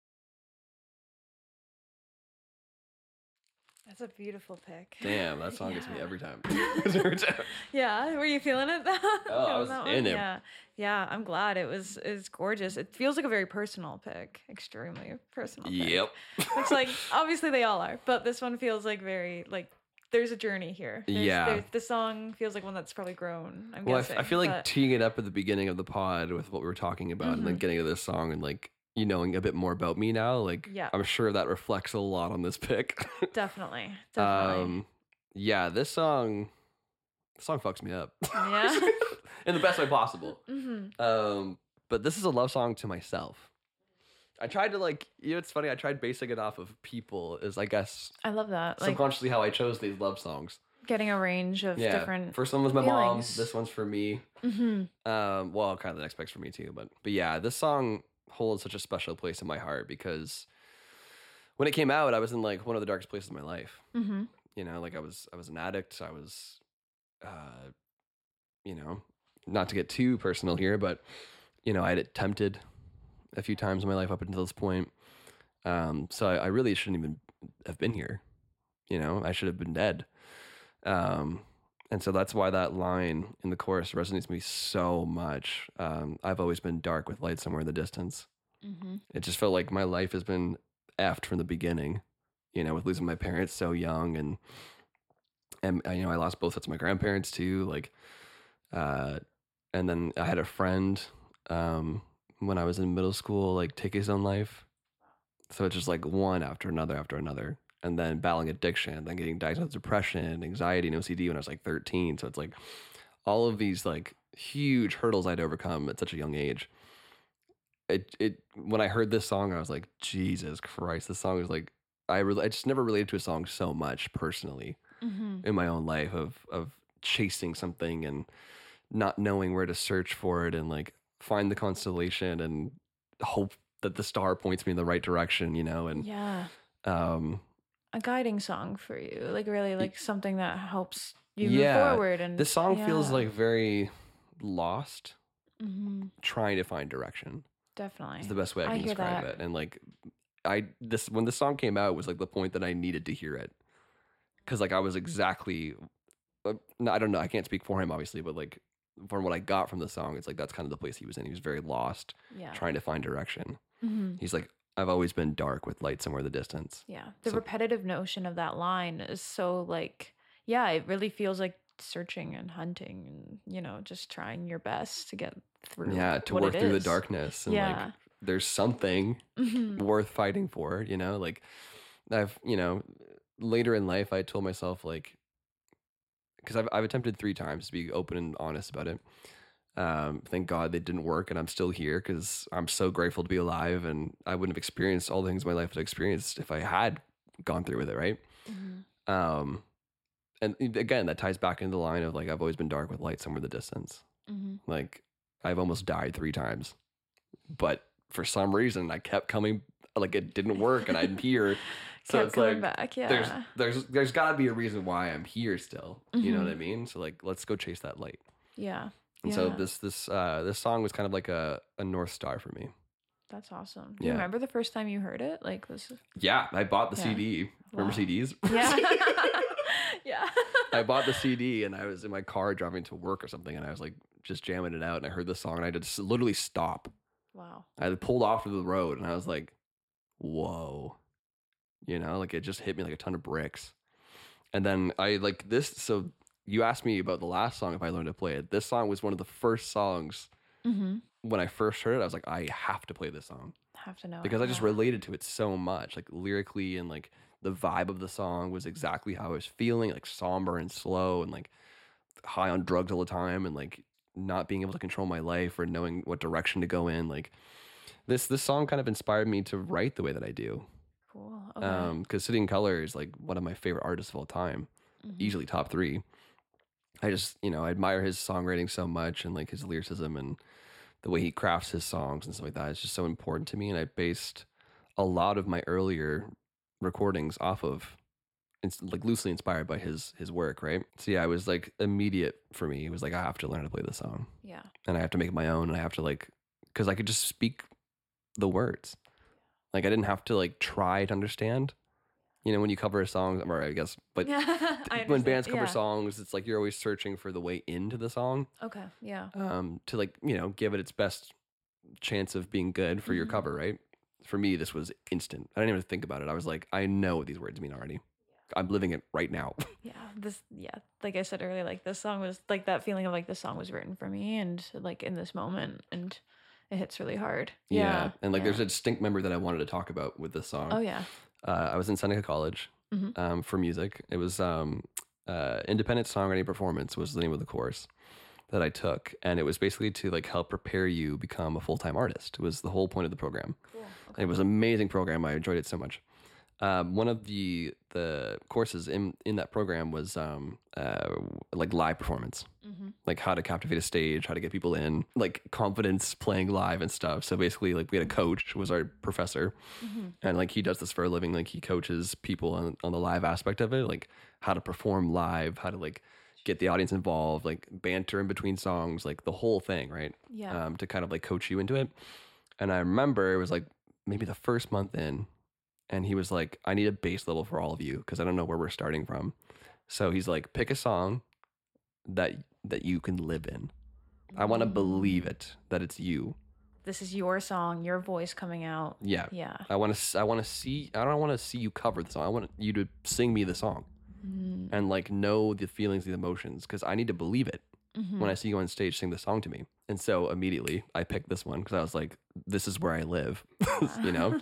That's a beautiful pick. Damn, that song gets me Yeah. every time. Every time. Yeah, were you feeling it? Oh, I was in it. Yeah, yeah. I'm glad it's gorgeous. It feels like a very personal pick, extremely personal. Pick. Yep. It's like obviously they all are, but this one feels like very like there's a journey here. Yeah. The song feels like one that's probably grown. I'm Well, guessing. I feel like but- teeing it up at the beginning of the pod with what we were talking about, and then getting to this song and like you knowing a bit more about me now, like Yeah. I'm sure that reflects a lot on this pick. definitely. Yeah, this song fucks me up Yeah. in the best way possible. hmm But this is a love song to myself. I tried to like, it's funny. I tried basing it off of people, is I guess I love that. Like subconsciously how I chose these love songs. getting a range of Yeah, different. first one was my mom. feelings. This one's for me. Mhm. Well, kind of the next pick's for me too, but yeah, this song holds such a special place in my heart because when it came out, I was in like one of the darkest places of my life. Mhm. You know, like I was an addict. I was, you know, not to get too personal here, but you know, I had attempted a few times in my life up until this point. So I really shouldn't even have been here. You know, I should have been dead. And so that's why that line in the chorus resonates with me so much. I've always been dark with light somewhere in the distance. Mhm. It just felt like my life has been effed from the beginning, you know, with losing my parents so young. And you know, I lost both sets of my grandparents too. Like, and then I had a friend, when I was in middle school, like take his own life. So it's just like one after another. And then battling addiction, then getting diagnosed with depression, anxiety, and OCD when I was like 13. So it's like all of these like huge hurdles I'd overcome at such a young age. It when I heard this song, I was like, Jesus Christ, this song is like I just never related to a song so much personally Mhm. in my own life of chasing something and not knowing where to search for it and like find the constellation and hope that the star points me in the right direction, and Yeah. um A guiding song for you. Like really like something that helps you Yeah, move forward. And this song feels yeah. like very lost, Mhm. trying to find direction. Definitely. Is the best way I I can hear describe that. it. And like when the song came out was like the point that I needed to hear it, because like I was exactly no, I don't know, I can't speak for him obviously, but like from what I got from the song, it's like that's kind of the place he was in. He was very lost, Yeah. trying to find direction. Mhm. He's like, I've always been dark with light somewhere in the distance. Yeah. The So- repetitive notion of that line is so like, yeah, it really feels like searching and hunting and, just trying your best to get through. Yeah, to what work it through the is. darkness and Yeah. like there's something Mhm. worth fighting for, like I've, later in life I told myself like, because I've attempted 3 times to be open and honest about it. Thank God they didn't work and I'm still here because I'm so grateful to be alive, and I wouldn't have experienced all the things in my life that I experienced if I had gone through with it, right? Mhm. And again, that ties back into the line of like, I've always been dark with light somewhere in the distance. Mhm. Like I've almost died 3 times, but for some reason I kept coming, like it didn't work and I'm here. So Kept it's coming like, back. Yeah. there's gotta be a reason why I'm here still. You know what I Mhm. mean? So like, let's go chase that light. Yeah. And so Yeah. this song was kind of like a North Star for me. That's awesome. Do you Yeah. remember the first time you heard it? Like this. Yeah, I bought the Yeah. CD. Remember Wow. CDs? Yeah. Yeah. I bought the CD and I was in my car driving to work or something, and I was like just jamming it out, and I heard the song and I just literally stop. Wow. I pulled off to the road and I was like, whoa. Like it just hit me like a ton of bricks. And then I like this. So you asked me about the last song if I learned to play it. This song was one of the first songs Mm-hmm. when I first heard it. I was like, I have to play this song Have to know because it, I just yeah. related to it so much, like lyrically, and like the vibe of the song was exactly how I was feeling, like somber and slow and like high on drugs all the time and like not being able to control my life or knowing what direction to go in. Like this song kind of inspired me to write the way that I do. Cool. Okay. Because City and Color is like one of my favorite artists of all time, Mhm. easily top 3. I just, I admire his songwriting so much and like his lyricism and the way he crafts his songs and stuff like that. It's just so important to me. And I based a lot of my earlier recordings off of, it's like loosely inspired by his work, right? So yeah, it was like immediate for me. It was like, I have to learn how to play this song Yeah. and I have to make it my own, and I have to like, because I could just speak the words. Like I didn't have to like try to understand. When you cover a song, or I guess, but I when understand. bands cover Yeah. songs, it's like you're always searching for the way into the song, Okay. Yeah. to like, give it its best chance of being good for your Mhm. cover, right? For me, this was instant. I didn't even think about it. I was like, I know what these words mean already. I'm living it right now. Yeah. Like I said earlier, like this song was like that feeling of like this song was written for me and like in this moment, and it hits really hard. Yeah. And like yeah. there's a distinct member that I wanted to talk about with this song. Oh yeah. I was in Seneca College Mhm. for music. It was Independent Songwriting Performance was the name of the course that I took, and it was basically to like help prepare you become a full-time artist. It was the whole point of the program. Cool. It was an amazing program. I enjoyed it so much. One of the courses in that program was like live performance, Mm-hmm. like how to captivate a stage, how to get people in, like confidence playing live and stuff. So basically, like we had a coach who was our professor, Mm-hmm. and like he does this for a living. Like he coaches people on the live aspect of it, like how to perform live, how to like get the audience involved, like banter in between songs, like the whole thing, right? Yeah. To kind of like coach you into it. And I remember it was like maybe the first month in, and he was like, I need a base level for all of you because I don't know where we're starting from. So he's like, pick a song that you can live in. I want to believe it, that it's you. This is your song, your voice coming out. Yeah. Yeah. I want to see, I don't want to see you cover the song. I want you to sing me the song Mm-hmm. and like know the feelings, the emotions, because I need to believe it Mm-hmm. when I see you on stage sing the song to me. And so immediately I picked this one because I was like, this is where I live, you know?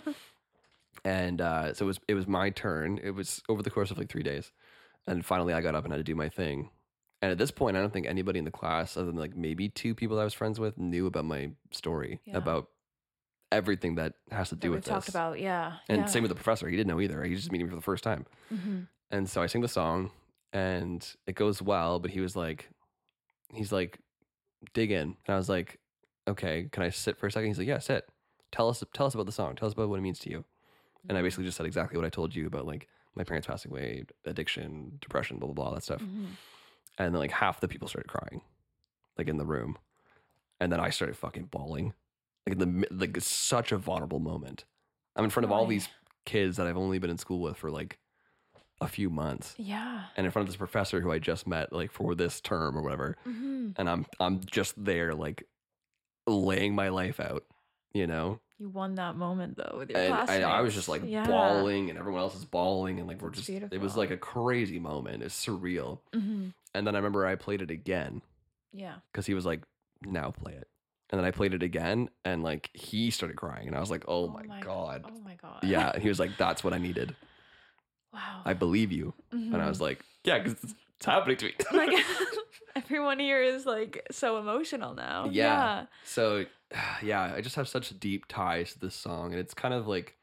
And so it was my turn. It was over the course of like 3 days. And finally I got up and had to do my thing. And at this point, I don't think anybody in the class, other than like maybe 2 people I was friends with, knew about my story, Yeah. about everything that has to do that we with talked this. about. Yeah. And yeah. same with the professor. He didn't know either. He was just meeting me for the first time. Mm-hmm. And so I sing the song and it goes well, but he's like, dig in. And I was like, okay, can I sit for a second? He's like, yeah, sit. Tell us about the song. Tell us about what it means to you. And I basically just said exactly what I told you about like my parents passing away, addiction, depression, blah, blah, blah, all that stuff. Mhm. And then like half the people started crying, like in the room. And then I started fucking bawling. Like it's such a vulnerable moment. I'm in front of all Why? these kids that I've only been in school with for like a few months. Yeah. And in front of this professor who I just met like for this term or whatever. Mm-hmm. And I'm just there like laying my life out, you know? You won that moment though with your And classmates. I was just like Yeah. bawling and everyone else is bawling and like we're That's just it was beautiful. like a crazy moment. It's surreal. Mm-hmm. And then I remember I played it again Yeah. because he was like, now play it. And then I played it again and like he started crying and I was like, oh my God. Oh my God. Yeah. And he was like, that's what I needed. Wow. I believe you. And I was like, yeah, because it's happening to me. like everyone here is like so emotional now. Yeah. So yeah, I just have such deep ties to this song. And it's kind of like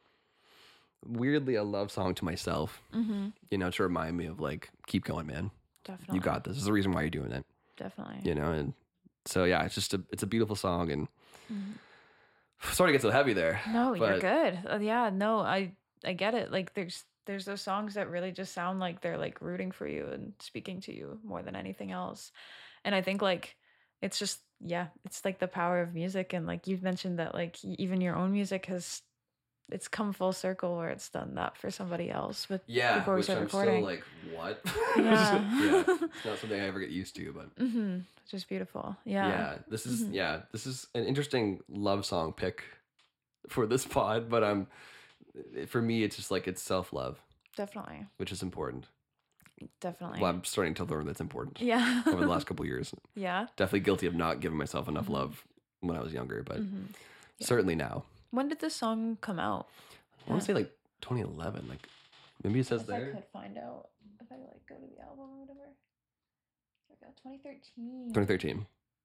weirdly a love song to myself, Mm-hmm. you know, to remind me of like, keep going, man. Definitely. You got this. There's a reason why you're doing it, Definitely. you know? And so yeah, it's a beautiful song and Mhm. sorry to get so heavy there. No, you're but- good. Yeah, no, I get it. Like there's those songs that really just sound like they're like rooting for you and speaking to you more than anything else. And I think like it's just it's like the power of music and like you've mentioned that like even your own music it's come full circle where it's done that for somebody else with before we which start I'm recording. still like, what? Yeah. It's not something I ever get used to, but Mm-hmm. Just beautiful. Yeah. this is Mhm. this is an interesting love song pick for this pod, but for me it's just like it's self-love, Definitely. which is important. Definitely. Well, I'm starting to learn that's important Yeah. over the last couple of years. Yeah. Definitely guilty of not giving myself enough Mhm. love when I was younger, but Mhm. Yeah. certainly now. When did this song come out? I want to say like 2011, like maybe it says If I there. could find out if I like go to the album or whatever. There we go. 2013. 2013.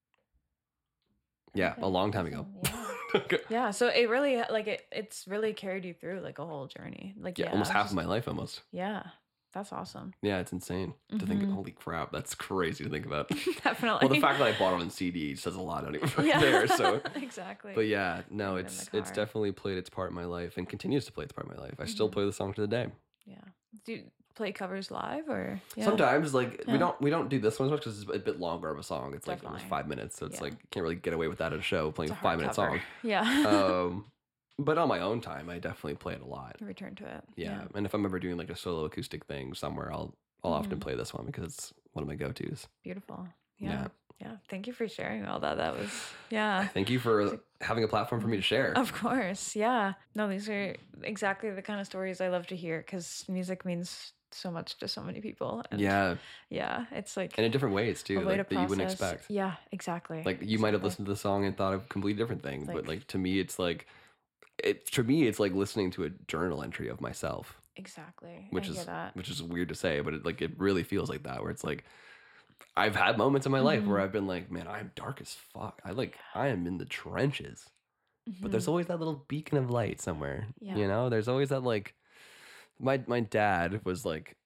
Yeah, Okay, a long time ago. awesome, Yeah. Okay. Yeah. So it really like it's really carried you through like a whole journey. Like Yeah, almost half just- of my life almost. Yeah. That's awesome. Yeah, it's insane to think. Mhm. Holy crap, that's crazy to think about. Definitely. Well, the fact that I bought it on CD says a lot anyway yeah. there. So, exactly. but yeah, no, Even in it's the car. definitely played its part in my life and continues to play its part in my life. I still Mhm. play the song to the day. Yeah. Do you play covers live or yeah. Sometimes, like Yeah. we don't do this one as much because it's a bit longer of a song. It's like almost Definitely. 5 minutes, so it's Yeah. like you can't really get away with that at a show playing It's a a hard 5-minute cover. song. Yeah. But on my own time, I definitely play it a lot. Return to it. Yeah. And if I'm ever doing like a solo acoustic thing somewhere, I'll often Mhm. play this one because it's one of my go-tos. Beautiful. Yeah. Yeah. Yeah. Thank you for sharing all that. That was yeah. Thank you for having a platform for me to share. Of course. Yeah. No, these are exactly the kind of stories I love to hear because music means so much to so many people. And Yeah, yeah. It's like and in different ways a too, way like to that you wouldn't process- expect. Yeah, exactly. Like you might have Exactly. listened to the song and thought of a completely different thing, but Like- like to me, it's like to me, it's like listening to a journal entry of myself, Exactly. which I is hear that. which is weird to say, but it really feels like that, where it's like I've had moments in my life where Mhm. I've been like, man, I'm dark as fuck. I am in the trenches, but there's Mhm. always that little beacon of light somewhere. Yeah. You know, there's always that like my dad was like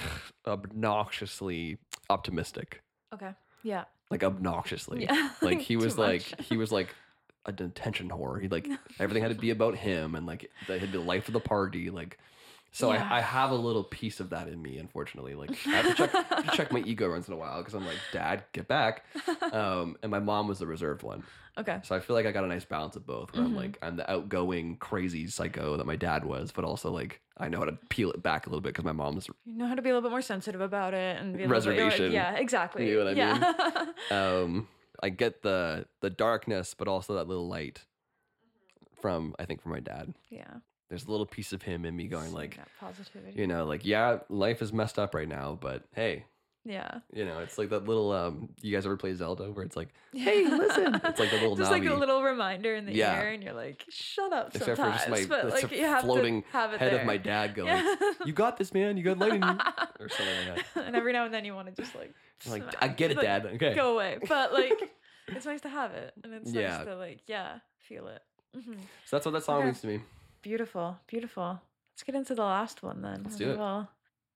obnoxiously optimistic. Okay. Yeah. Like obnoxiously. Yeah. Like he Too was like much. he was like a attention whore. He like everything had to be about him and like they had the life of the party. Like so Yeah. I have a little piece of that in me, unfortunately. Like I have to check my ego once in a while because I'm like, Dad, get back. And my mom was the reserved one. Okay. So I feel like I got a nice balance of both where Mhm. I'm like I'm the outgoing crazy psycho that my dad was, but also like I know how to peel it back a little bit because my mom's You know how to be a little bit more sensitive about it and be a little bit- Reservation. yeah, exactly. You know what I yeah. I get the darkness, but also that little light from my dad. yeah. There's a little piece of him in me going Seeing like, that positivity. you know, like yeah, life is messed up right now, but hey, Yeah. you know, it's like that little you guys ever play Zelda where it's like, hey, listen, it's like the little just like a Navi. little reminder in the Yeah. ear, and you're like, shut up. Except for Sometimes, just but it's like a you have floating to have it head there. of my dad going, Yeah. you got this, man, you got light in you, or something like that. And every now and then you want to just like, Like smack- I get it, like, Dad. Okay. Go away. But like, it's nice to have it, and it's Yeah. nice to like, feel it. hmm So that's what that song Okay. means to me. Beautiful, beautiful. Let's get into the last one then. Let's as do it. well.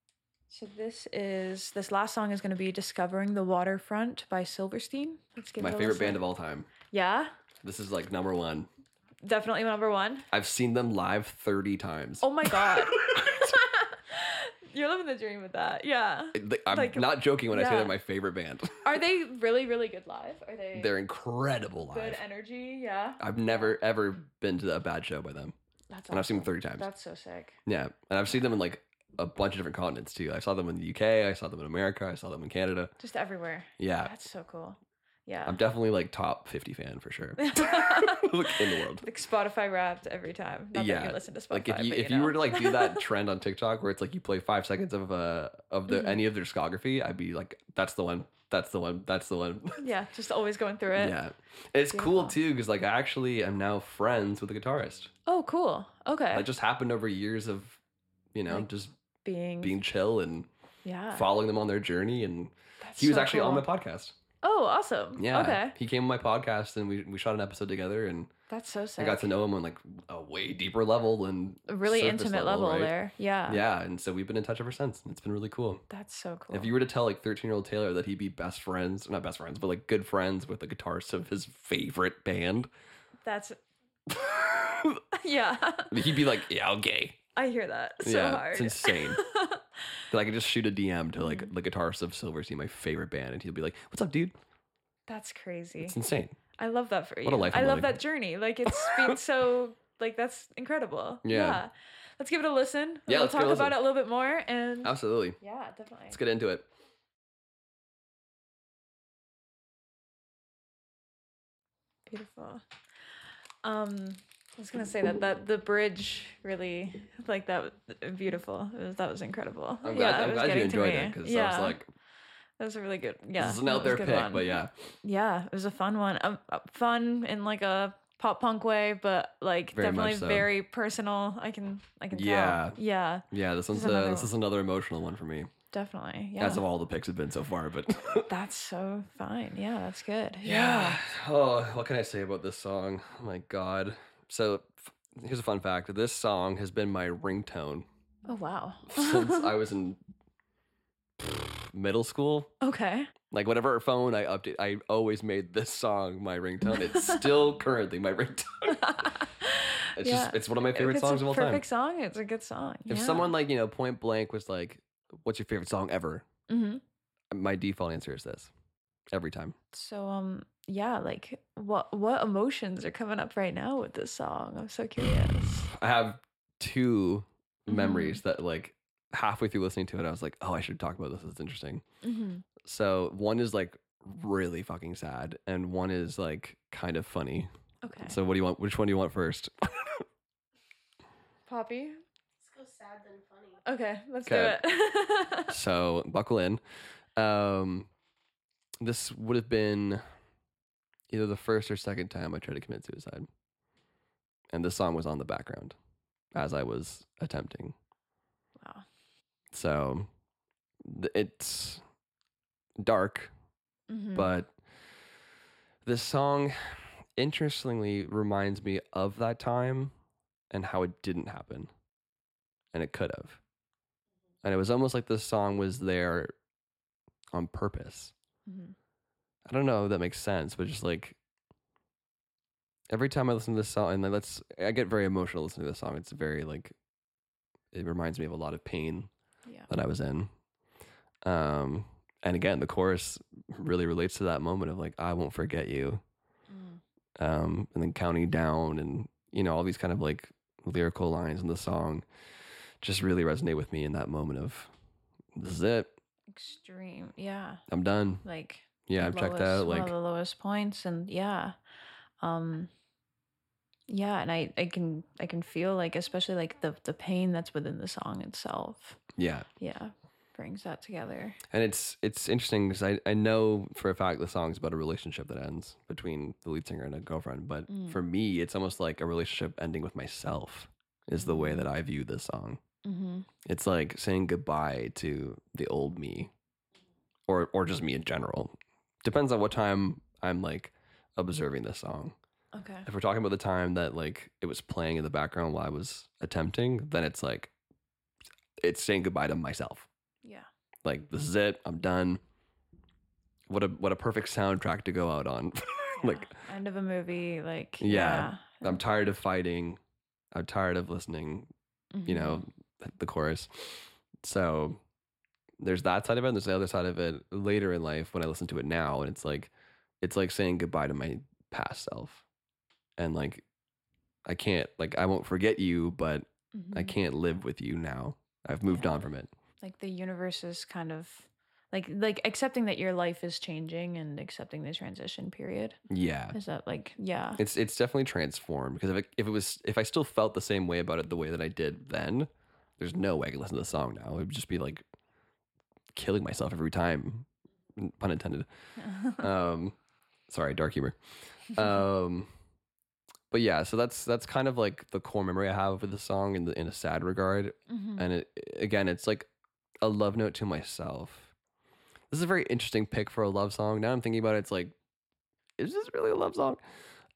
So this last song is going to be Discovering the Waterfront by Silverstein. Let's give My it a favorite listen. band of all time. Yeah, This is like number one. definitely number one. I've seen them live 30 times. Oh my God. You're living the dream with that. Yeah. I'm like, not joking when I say yeah. they're my favorite band. Are they really, really good live? Are they They're incredible live. good energy? Yeah. I've never ever been to a bad show by them. That's And I've seen them awesome. 30 times. That's so sick. Yeah. And I've seen them in like a bunch of different continents too. I saw them in the UK, I saw them in America, I saw them in Canada. Just everywhere. Yeah. That's so cool. Yeah. I'm definitely like top 50 fan for sure. Like in the world. Like Spotify Wrapped every time. Not that Yeah. you listen to Spotify. Like if you but if you were to like do that trend on TikTok where it's like you play 5 seconds of any of their discography, I'd be like, that's the one. That's the one. That's the one. Yeah, just always going through it. Yeah. It's cool Beautiful. too because like I actually am now friends with the guitarist. Oh, cool. Okay. That just happened over years of, Like, just being being chill and yeah. following them on their journey. And That's he was so actually on my cool. podcast. Oh, awesome. Yeah. Okay. He came on my podcast and we shot an episode together and That's so sick. I got to know him on like a way deeper level than a really surface intimate level right? there. Yeah. Yeah. And so we've been in touch ever since. And it's been really cool. That's so cool. If you were to tell like 13-year-old Taylor that he'd be best friends, not best friends, but like good friends with the guitarist of his favorite band, That's yeah. he'd be like, yeah, okay. I hear that so Yeah, hard. it's insane. But I could just shoot a DM to like Mm-hmm. the guitarist of Silverstein, my favorite band, and he'll be like, "What's up, dude?" That's crazy. It's insane. I love that for you. What a life I I'm love living. that journey. Like it's been so like that's incredible. Yeah. Let's give it a listen. Yeah, We'll let's give talk it a about listen. it a little bit more and Absolutely. yeah, definitely. Let's get into it. Beautiful. I was gonna say that the bridge really like that was beautiful. That was incredible. I'm yeah, glad, it I'm was glad you getting to enjoyed me. it because yeah, I was like, that was a really good. Yeah, "This is an that out was there a good pick," one. but yeah, Yeah, it was a fun one. Fun in like a pop punk way, but like Very much definitely so. very personal. I can tell. Yeah. Yeah, yeah. This another this is another emotional one for me, definitely. Yeah. as of all the picks have been so far. But That's so fine. Yeah, that's good. yeah. Oh, what can I say about this song? Oh my god. So here's a fun fact: this song has been my ringtone Oh wow. since I was in middle school. Okay. Like whatever phone I update, I always made this song my ringtone. It's still currently my ringtone. It's Yeah. just it's one of my If favorite it's songs a of all time. perfect song. It's a good song. If yeah. someone like, point blank was like, "What's your favorite song ever?" Mm-hmm. My default answer is this. Every time. So yeah, like what emotions are coming up right now with this song? I'm so curious. I have two Mhm. memories that like halfway through listening to it, I was like, "Oh, I should talk about this. It's interesting." Mm-hmm. So one is like really fucking sad, and one is like kind of funny. Okay. So what do you want? Which one do you want first? Poppy. Let's go sad then funny. Okay, let's Okay. do it. So buckle in. This would have been either the first or second time I tried to commit suicide, and this song was on the background as I was attempting. Wow. So it's dark, Mm-hmm. but this song interestingly reminds me of that time and how it didn't happen, and it could have. And it was almost like this song was there on purpose. Mm-hmm. I don't know if that makes sense, but just like every time I listen to this song, and then I get very emotional listening to this song. It's very like, it reminds me of a lot of pain Yeah. that I was in. And again, the chorus really relates to that moment of like, "I won't forget you." Mm. And then counting down and, all these kind of like lyrical lines in the song just really resonate with me in that moment of, this is it. Extreme. Yeah. I'm done. Like Yeah, the I've checked lowest- out. one Like, of the lowest points, and yeah, yeah, and I can feel like especially like the pain that's within the song itself. yeah. Yeah, brings that together. And it's interesting because I know for a fact the song's about a relationship that ends between the lead singer and a girlfriend. But Mm. for me, it's almost like a relationship ending with myself is the way that I view this song. Mm-hmm. It's like saying goodbye to the old me or just me in general. Depends on what time I'm like observing this song. Okay. If we're talking about the time that like it was playing in the background while I was attempting, then it's like, it's saying goodbye to myself. Yeah. Like, this is it. I'm done. What a perfect soundtrack to go out on. Like, end of a movie, like yeah. I'm tired of fighting. I'm tired of listening, you know, the chorus. So there's that side of it, and there's the other side of it later in life when I listen to it now, and it's like saying goodbye to my past self. And like, I can't, like, I won't forget you, but I can't live with you now. I've moved on from it. Like the universe is kind of like accepting that your life is changing and accepting the transition period. Yeah. Is that like, yeah. It's definitely transformed, because if I still felt the same way about it the way that I did then, there's no way I could listen to the song now. It would just be like killing myself every time. Pun intended. Sorry, dark humor. But yeah, so that's kind of like the core memory I have with the song in a sad regard. And it's like a love note to myself. This is a very interesting pick for a love song. Now I'm thinking about it, it's like, is this really a love song?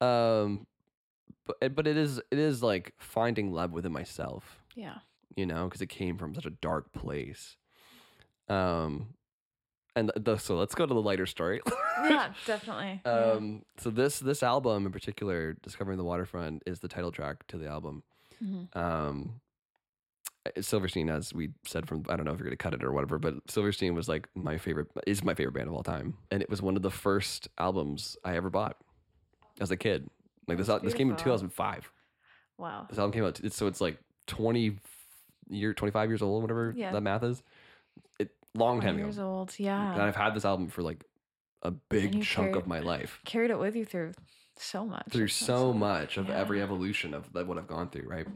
But it is like finding love within myself. Yeah. You know, because it came from such a dark place. So let's go to the lighter story. Yeah, definitely. So this album in particular, Discovering the Waterfront, is the title track to the album. Silverstein, as we said, from, I don't know if you're gonna cut it or whatever, but Silverstein was like my favorite band of all time, and it was one of the first albums I ever bought as a kid. Like, this came in 2005. Wow. This album came out, so it's like 25 years old, whatever that math is. Long time ago. Years old, yeah. And I've had this album for like a big chunk of my life. Carried it with you through so much. Through so much of every evolution of what I've gone through, right?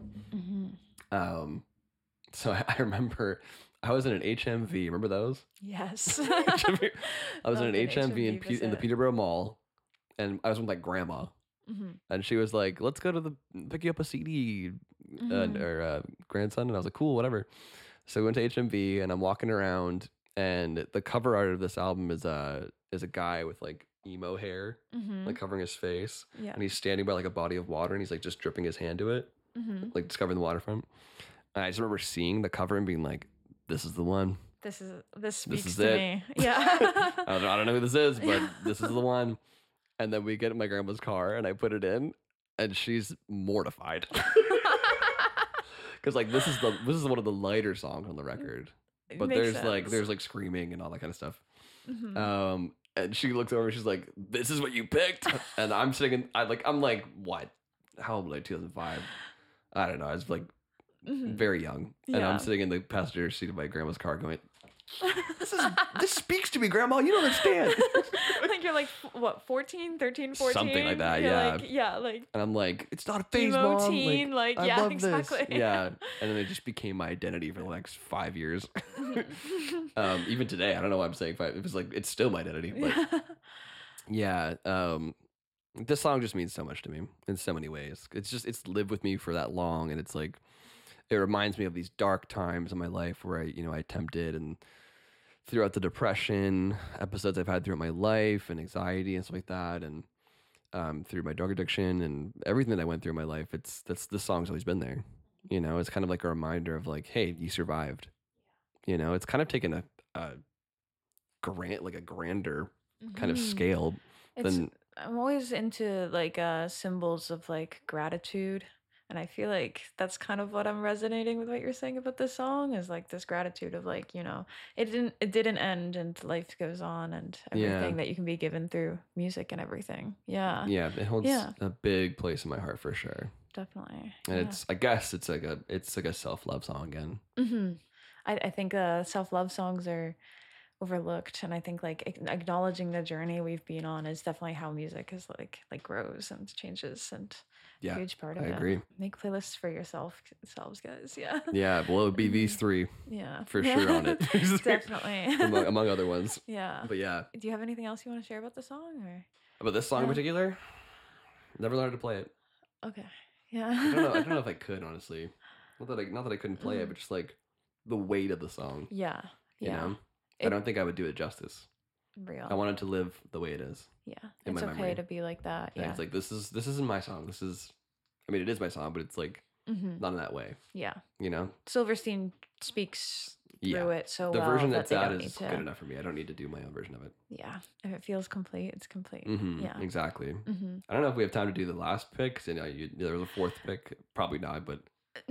So I remember I was in an HMV. Remember those? Yes. I was in an HMV in the Peterborough Mall, and I was with my grandma. And she was like, "Let's go to pick you up a CD, or grandson." And I was like, "Cool, whatever." So we went to HMV, and I'm walking around, and the cover art of this album is a guy with like emo hair, like covering his face, and he's standing by like a body of water, and he's like just dripping his hand to it, like Discovering the Waterfront. And I just remember seeing the cover and being like, "This is the one. This speaks is to it." me." Yeah. I don't know who this is, but this is the one. And then we get in my grandma's car, and I put it in, and she's mortified. Because like this is one of the lighter songs on the record, but there's like screaming and all that kind of stuff. And she looks over and she's like, "This is what you picked," and I'm sitting. I'm like, what? How old was I? 2005. I don't know. I was like very young, and I'm sitting in the passenger seat of my grandma's car, going, "This speaks to me, Grandma. You don't understand." Like you're like, what, 14, 13, 14? Something like that, You're yeah. Like, and I'm like, "It's not a phase, emo Mom. teen, like I yeah, love exactly. This. Yeah." And then it just became my identity for the next 5 years. Even today, I don't know why I'm saying 5. It was like, it's still my identity. But yeah, this song just means so much to me in so many ways. It's lived with me for that long, and it's like, it reminds me of these dark times in my life where I attempted, and throughout the depression episodes I've had throughout my life, and anxiety and stuff like that, and through my drug addiction and everything that I went through in my life, this song's always been there. It's kind of like a reminder of like, hey, you survived. It's kind of taken a grander kind of scale than. I'm always into like symbols of like gratitude. And I feel like that's kind of what I'm resonating with what you're saying about this song, is like this gratitude of like, it didn't end, and life goes on, and everything that you can be given through music and everything. Yeah. Yeah, it holds a big place in my heart for sure. Definitely. And I guess it's like a self-love song again. I think self-love songs are overlooked, and I think like acknowledging the journey we've been on is definitely how music is like grows and changes, and a huge part of it. I agree. Make playlists for yourselves, guys. Yeah. Yeah, well, it would be these 3. Yeah, for sure on it. Definitely. among other ones. Yeah. But yeah. Do you have anything else you want to share about the song, or about this song in particular? Never learned to play it. Okay. Yeah. I don't know if I could, honestly. Not that I couldn't play it, but just like the weight of the song. Yeah. Yeah. I don't think I would do it justice. Real. I wanted to live the way it is. Yeah. In it's my okay memory. to be like that. Yeah. It's like, this isn't my song. It is my song, but it's like not in that way. Yeah. You know? Silverstein speaks through it so The well version that that's they out don't is need to. good enough for me. I don't need to do my own version of it. Yeah, if it feels complete, it's complete. Yeah. Exactly. Mm-hmm. I don't know if we have time to do the last pick. 'Cause, there was a fourth pick. Probably not, but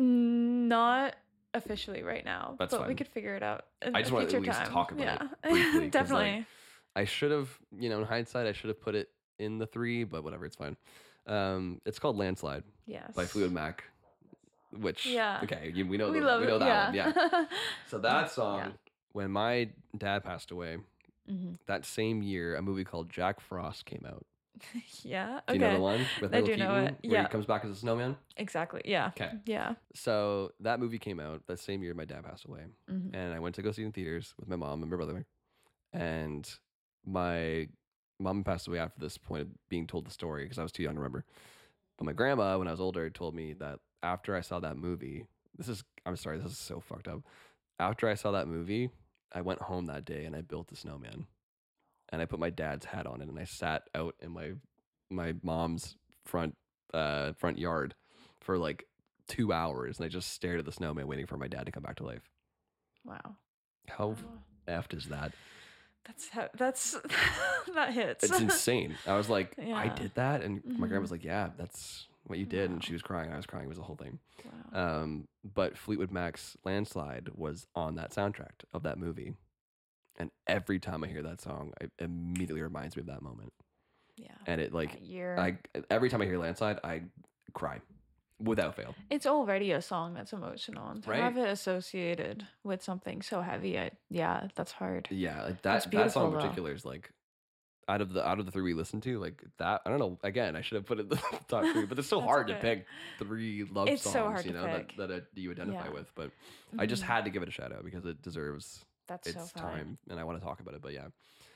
Not officially right now, That's but we fine. could figure it out in I just a want to future at least time. talk about yeah. it briefly. 'Cause, like, Definitely. I should have, in hindsight, I should have put it in the 3, but whatever, it's fine. It's called Landslide Yes. by Fleetwood Mac, which, Yeah. okay, we know, we we love know it. that one, yeah. So that song, Yeah. when my dad passed away, Mhm. that same year, a movie called Jack Frost came out. Yeah. Do you know the one with I Michael do know Keaton, it, where yeah. he comes back as a snowman? Exactly. Yeah. Okay. Yeah. So that movie came out that same year my dad passed away. Mhm. And I went to go see it in theaters with my mom and my brother. And my mom passed away after this point of being told the story because I was too young to remember. But my grandma, when I was older, told me that after I saw that movie, I'm sorry, this is so fucked up. After I saw that movie, I went home that day and I built a snowman. And I put my dad's hat on it and I sat out in my mom's front yard for like 2 hours and I just stared at the snowman waiting for my dad to come back to life. Wow. How effed is that? That's that hits. It's insane. I was like, I Yeah. did that, and my grandma Mhm. was like, yeah, that's what you did, and Wow. she was crying. I was crying. It was the whole thing. Wow. But Fleetwood Mac's Landslide was on that soundtrack of that movie, and every time I hear that song, it immediately reminds me of that moment. Yeah. And it like That year. every time I hear Landslide, I cry without fail. It's already a song that's emotional, and to Right? have it associated with something so heavy, that's hard. Yeah, like That's that beautiful, song in though. particular is like out of the 3 we listened to, like that. I don't know. Again, I should have put it in the top 3, but it's so That's hard to okay. pick 3 love It's songs, so hard to pick. that you identify Yeah. with. But I just Mhm. had to give it a shout out because it deserves That's so its fun. time, and I want to talk about it. But yeah,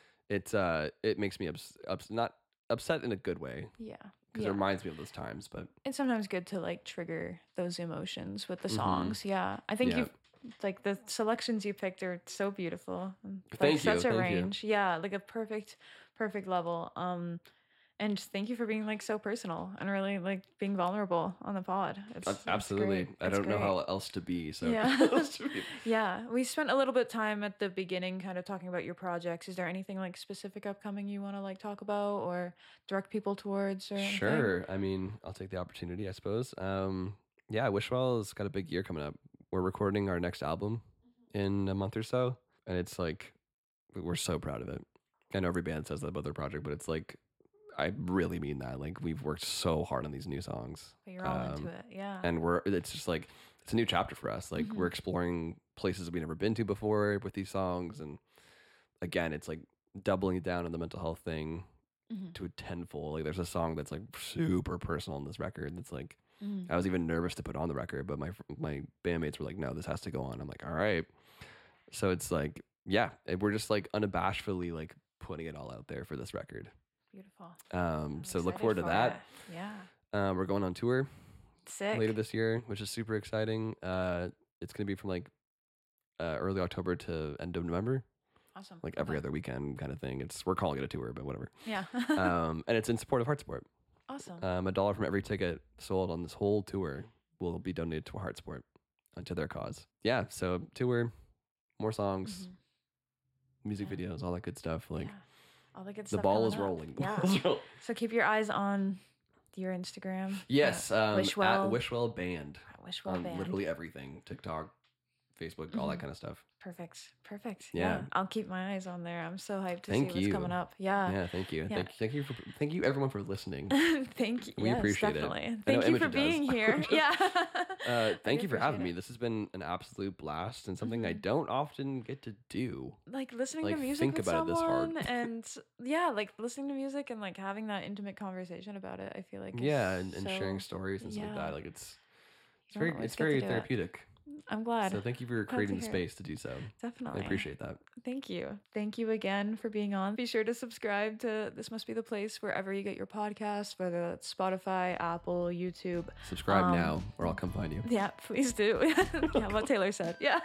it makes me not upset in a good way Yeah. because it reminds me of those times. But It's sometimes good to like trigger those emotions with the Mhm. songs. Yeah. I think Yeah. you've like the selections you picked are so beautiful. And, like, Thank you, such a thank you. range. Yeah, like a perfect level. And thank you for being like so personal and really like being vulnerable on the pod. It's absolutely, great. I It's don't know great. how else to be. So Yeah. else to be. Yeah, we spent a little bit of time at the beginning kind of talking about your projects. Is there anything like specific upcoming you want to like talk about or direct people towards or anything? Sure. I mean, I'll take the opportunity, I suppose. Yeah, Wishwell has got a big year coming up. We're recording our next album in a month or so, and it's like we're so proud of it. I know every band says that about their project, but it's like I really mean that. Like we've worked so hard on these new songs, But you're all into it. Yeah. and it's just like it's a new chapter for us. Like we're exploring places we've never been to before with these songs, and again, it's like doubling down on the mental health thing Mhm. to a tenfold. Like there's a song that's like super personal on this record. That's like Mhm. I was even nervous to put on the record, but my bandmates were like, "No, this has to go on." I'm like, "All right." So it's like, yeah, we're just like unabashedly like putting it all out there for this record. Beautiful. I'm So look excited forward to for that. it. Yeah. We're going on tour Sick. later this year, which is super exciting. It's gonna be from like early October to end of November, Awesome. like every Okay. other weekend kind of thing. We're calling it a tour, but whatever. Yeah. And it's in support of Heartsport. Awesome. $1 from every ticket sold on this whole tour will be donated to Heartsport to their cause. Yeah, so tour, more songs, Mhm. music Yeah. videos, all that good stuff. Like Yeah. All the good the stuff. ball is coming up. rolling. The Yeah. ball is rolling. So keep your eyes on your Instagram. Yes, at Wishwell. Wishwell Band Wishwell on Band. literally everything, TikTok, Facebook, all that Mhm. kind of stuff. Perfect. Yeah. I'll keep my eyes on there. I'm so hyped to Thank see what's you. coming up. Yeah. Yeah, thank you. yeah. Thank you everyone for listening. Thank you. We Yes, appreciate it. definitely. I know Thank you for Imogen does. being here. Yeah. Thank I you for appreciate having me. it. This has been an absolute blast and something I Mhm. don't often get to do. Like listening Like, to music think with about it this hard. someone and yeah, like listening to music and like having that intimate conversation about it. I feel like Yeah, is and sharing so- stories and stuff like yeah. that. Like it's You don't very always it's get to very do it. therapeutic. I'm glad. So thank you for Glad to creating the hear it. space to do so. Definitely. I appreciate that. Thank you. Thank you again for being on. Be sure to subscribe to This Must Be the Place wherever you get your podcasts, whether that's Spotify, Apple, YouTube. Subscribe now, or I'll come find you. Yeah, please do. Yeah, what Taylor said. Yeah.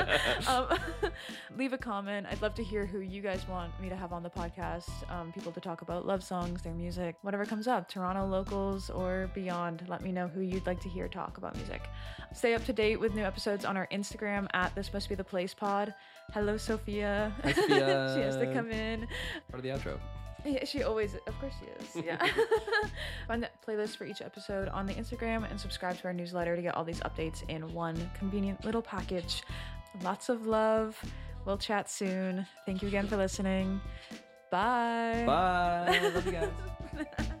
Leave a comment. I'd love to hear who you guys want me to have on the podcast. People to talk about love songs, their music, whatever comes up, Toronto locals or beyond. Let me know who you'd like to hear talk about music. Stay up to date with new episodes episodes on our Instagram at This Must Be the Place Pod. Hello, Sophia. Hi, Sophia. She has to come in. Part of the outro. Yeah, she always, of course she is. Yeah. Find the playlist for each episode on the Instagram and subscribe to our newsletter to get all these updates in one convenient little package. Lots of love. We'll chat soon. Thank you again for listening. Bye. Bye. Love you guys.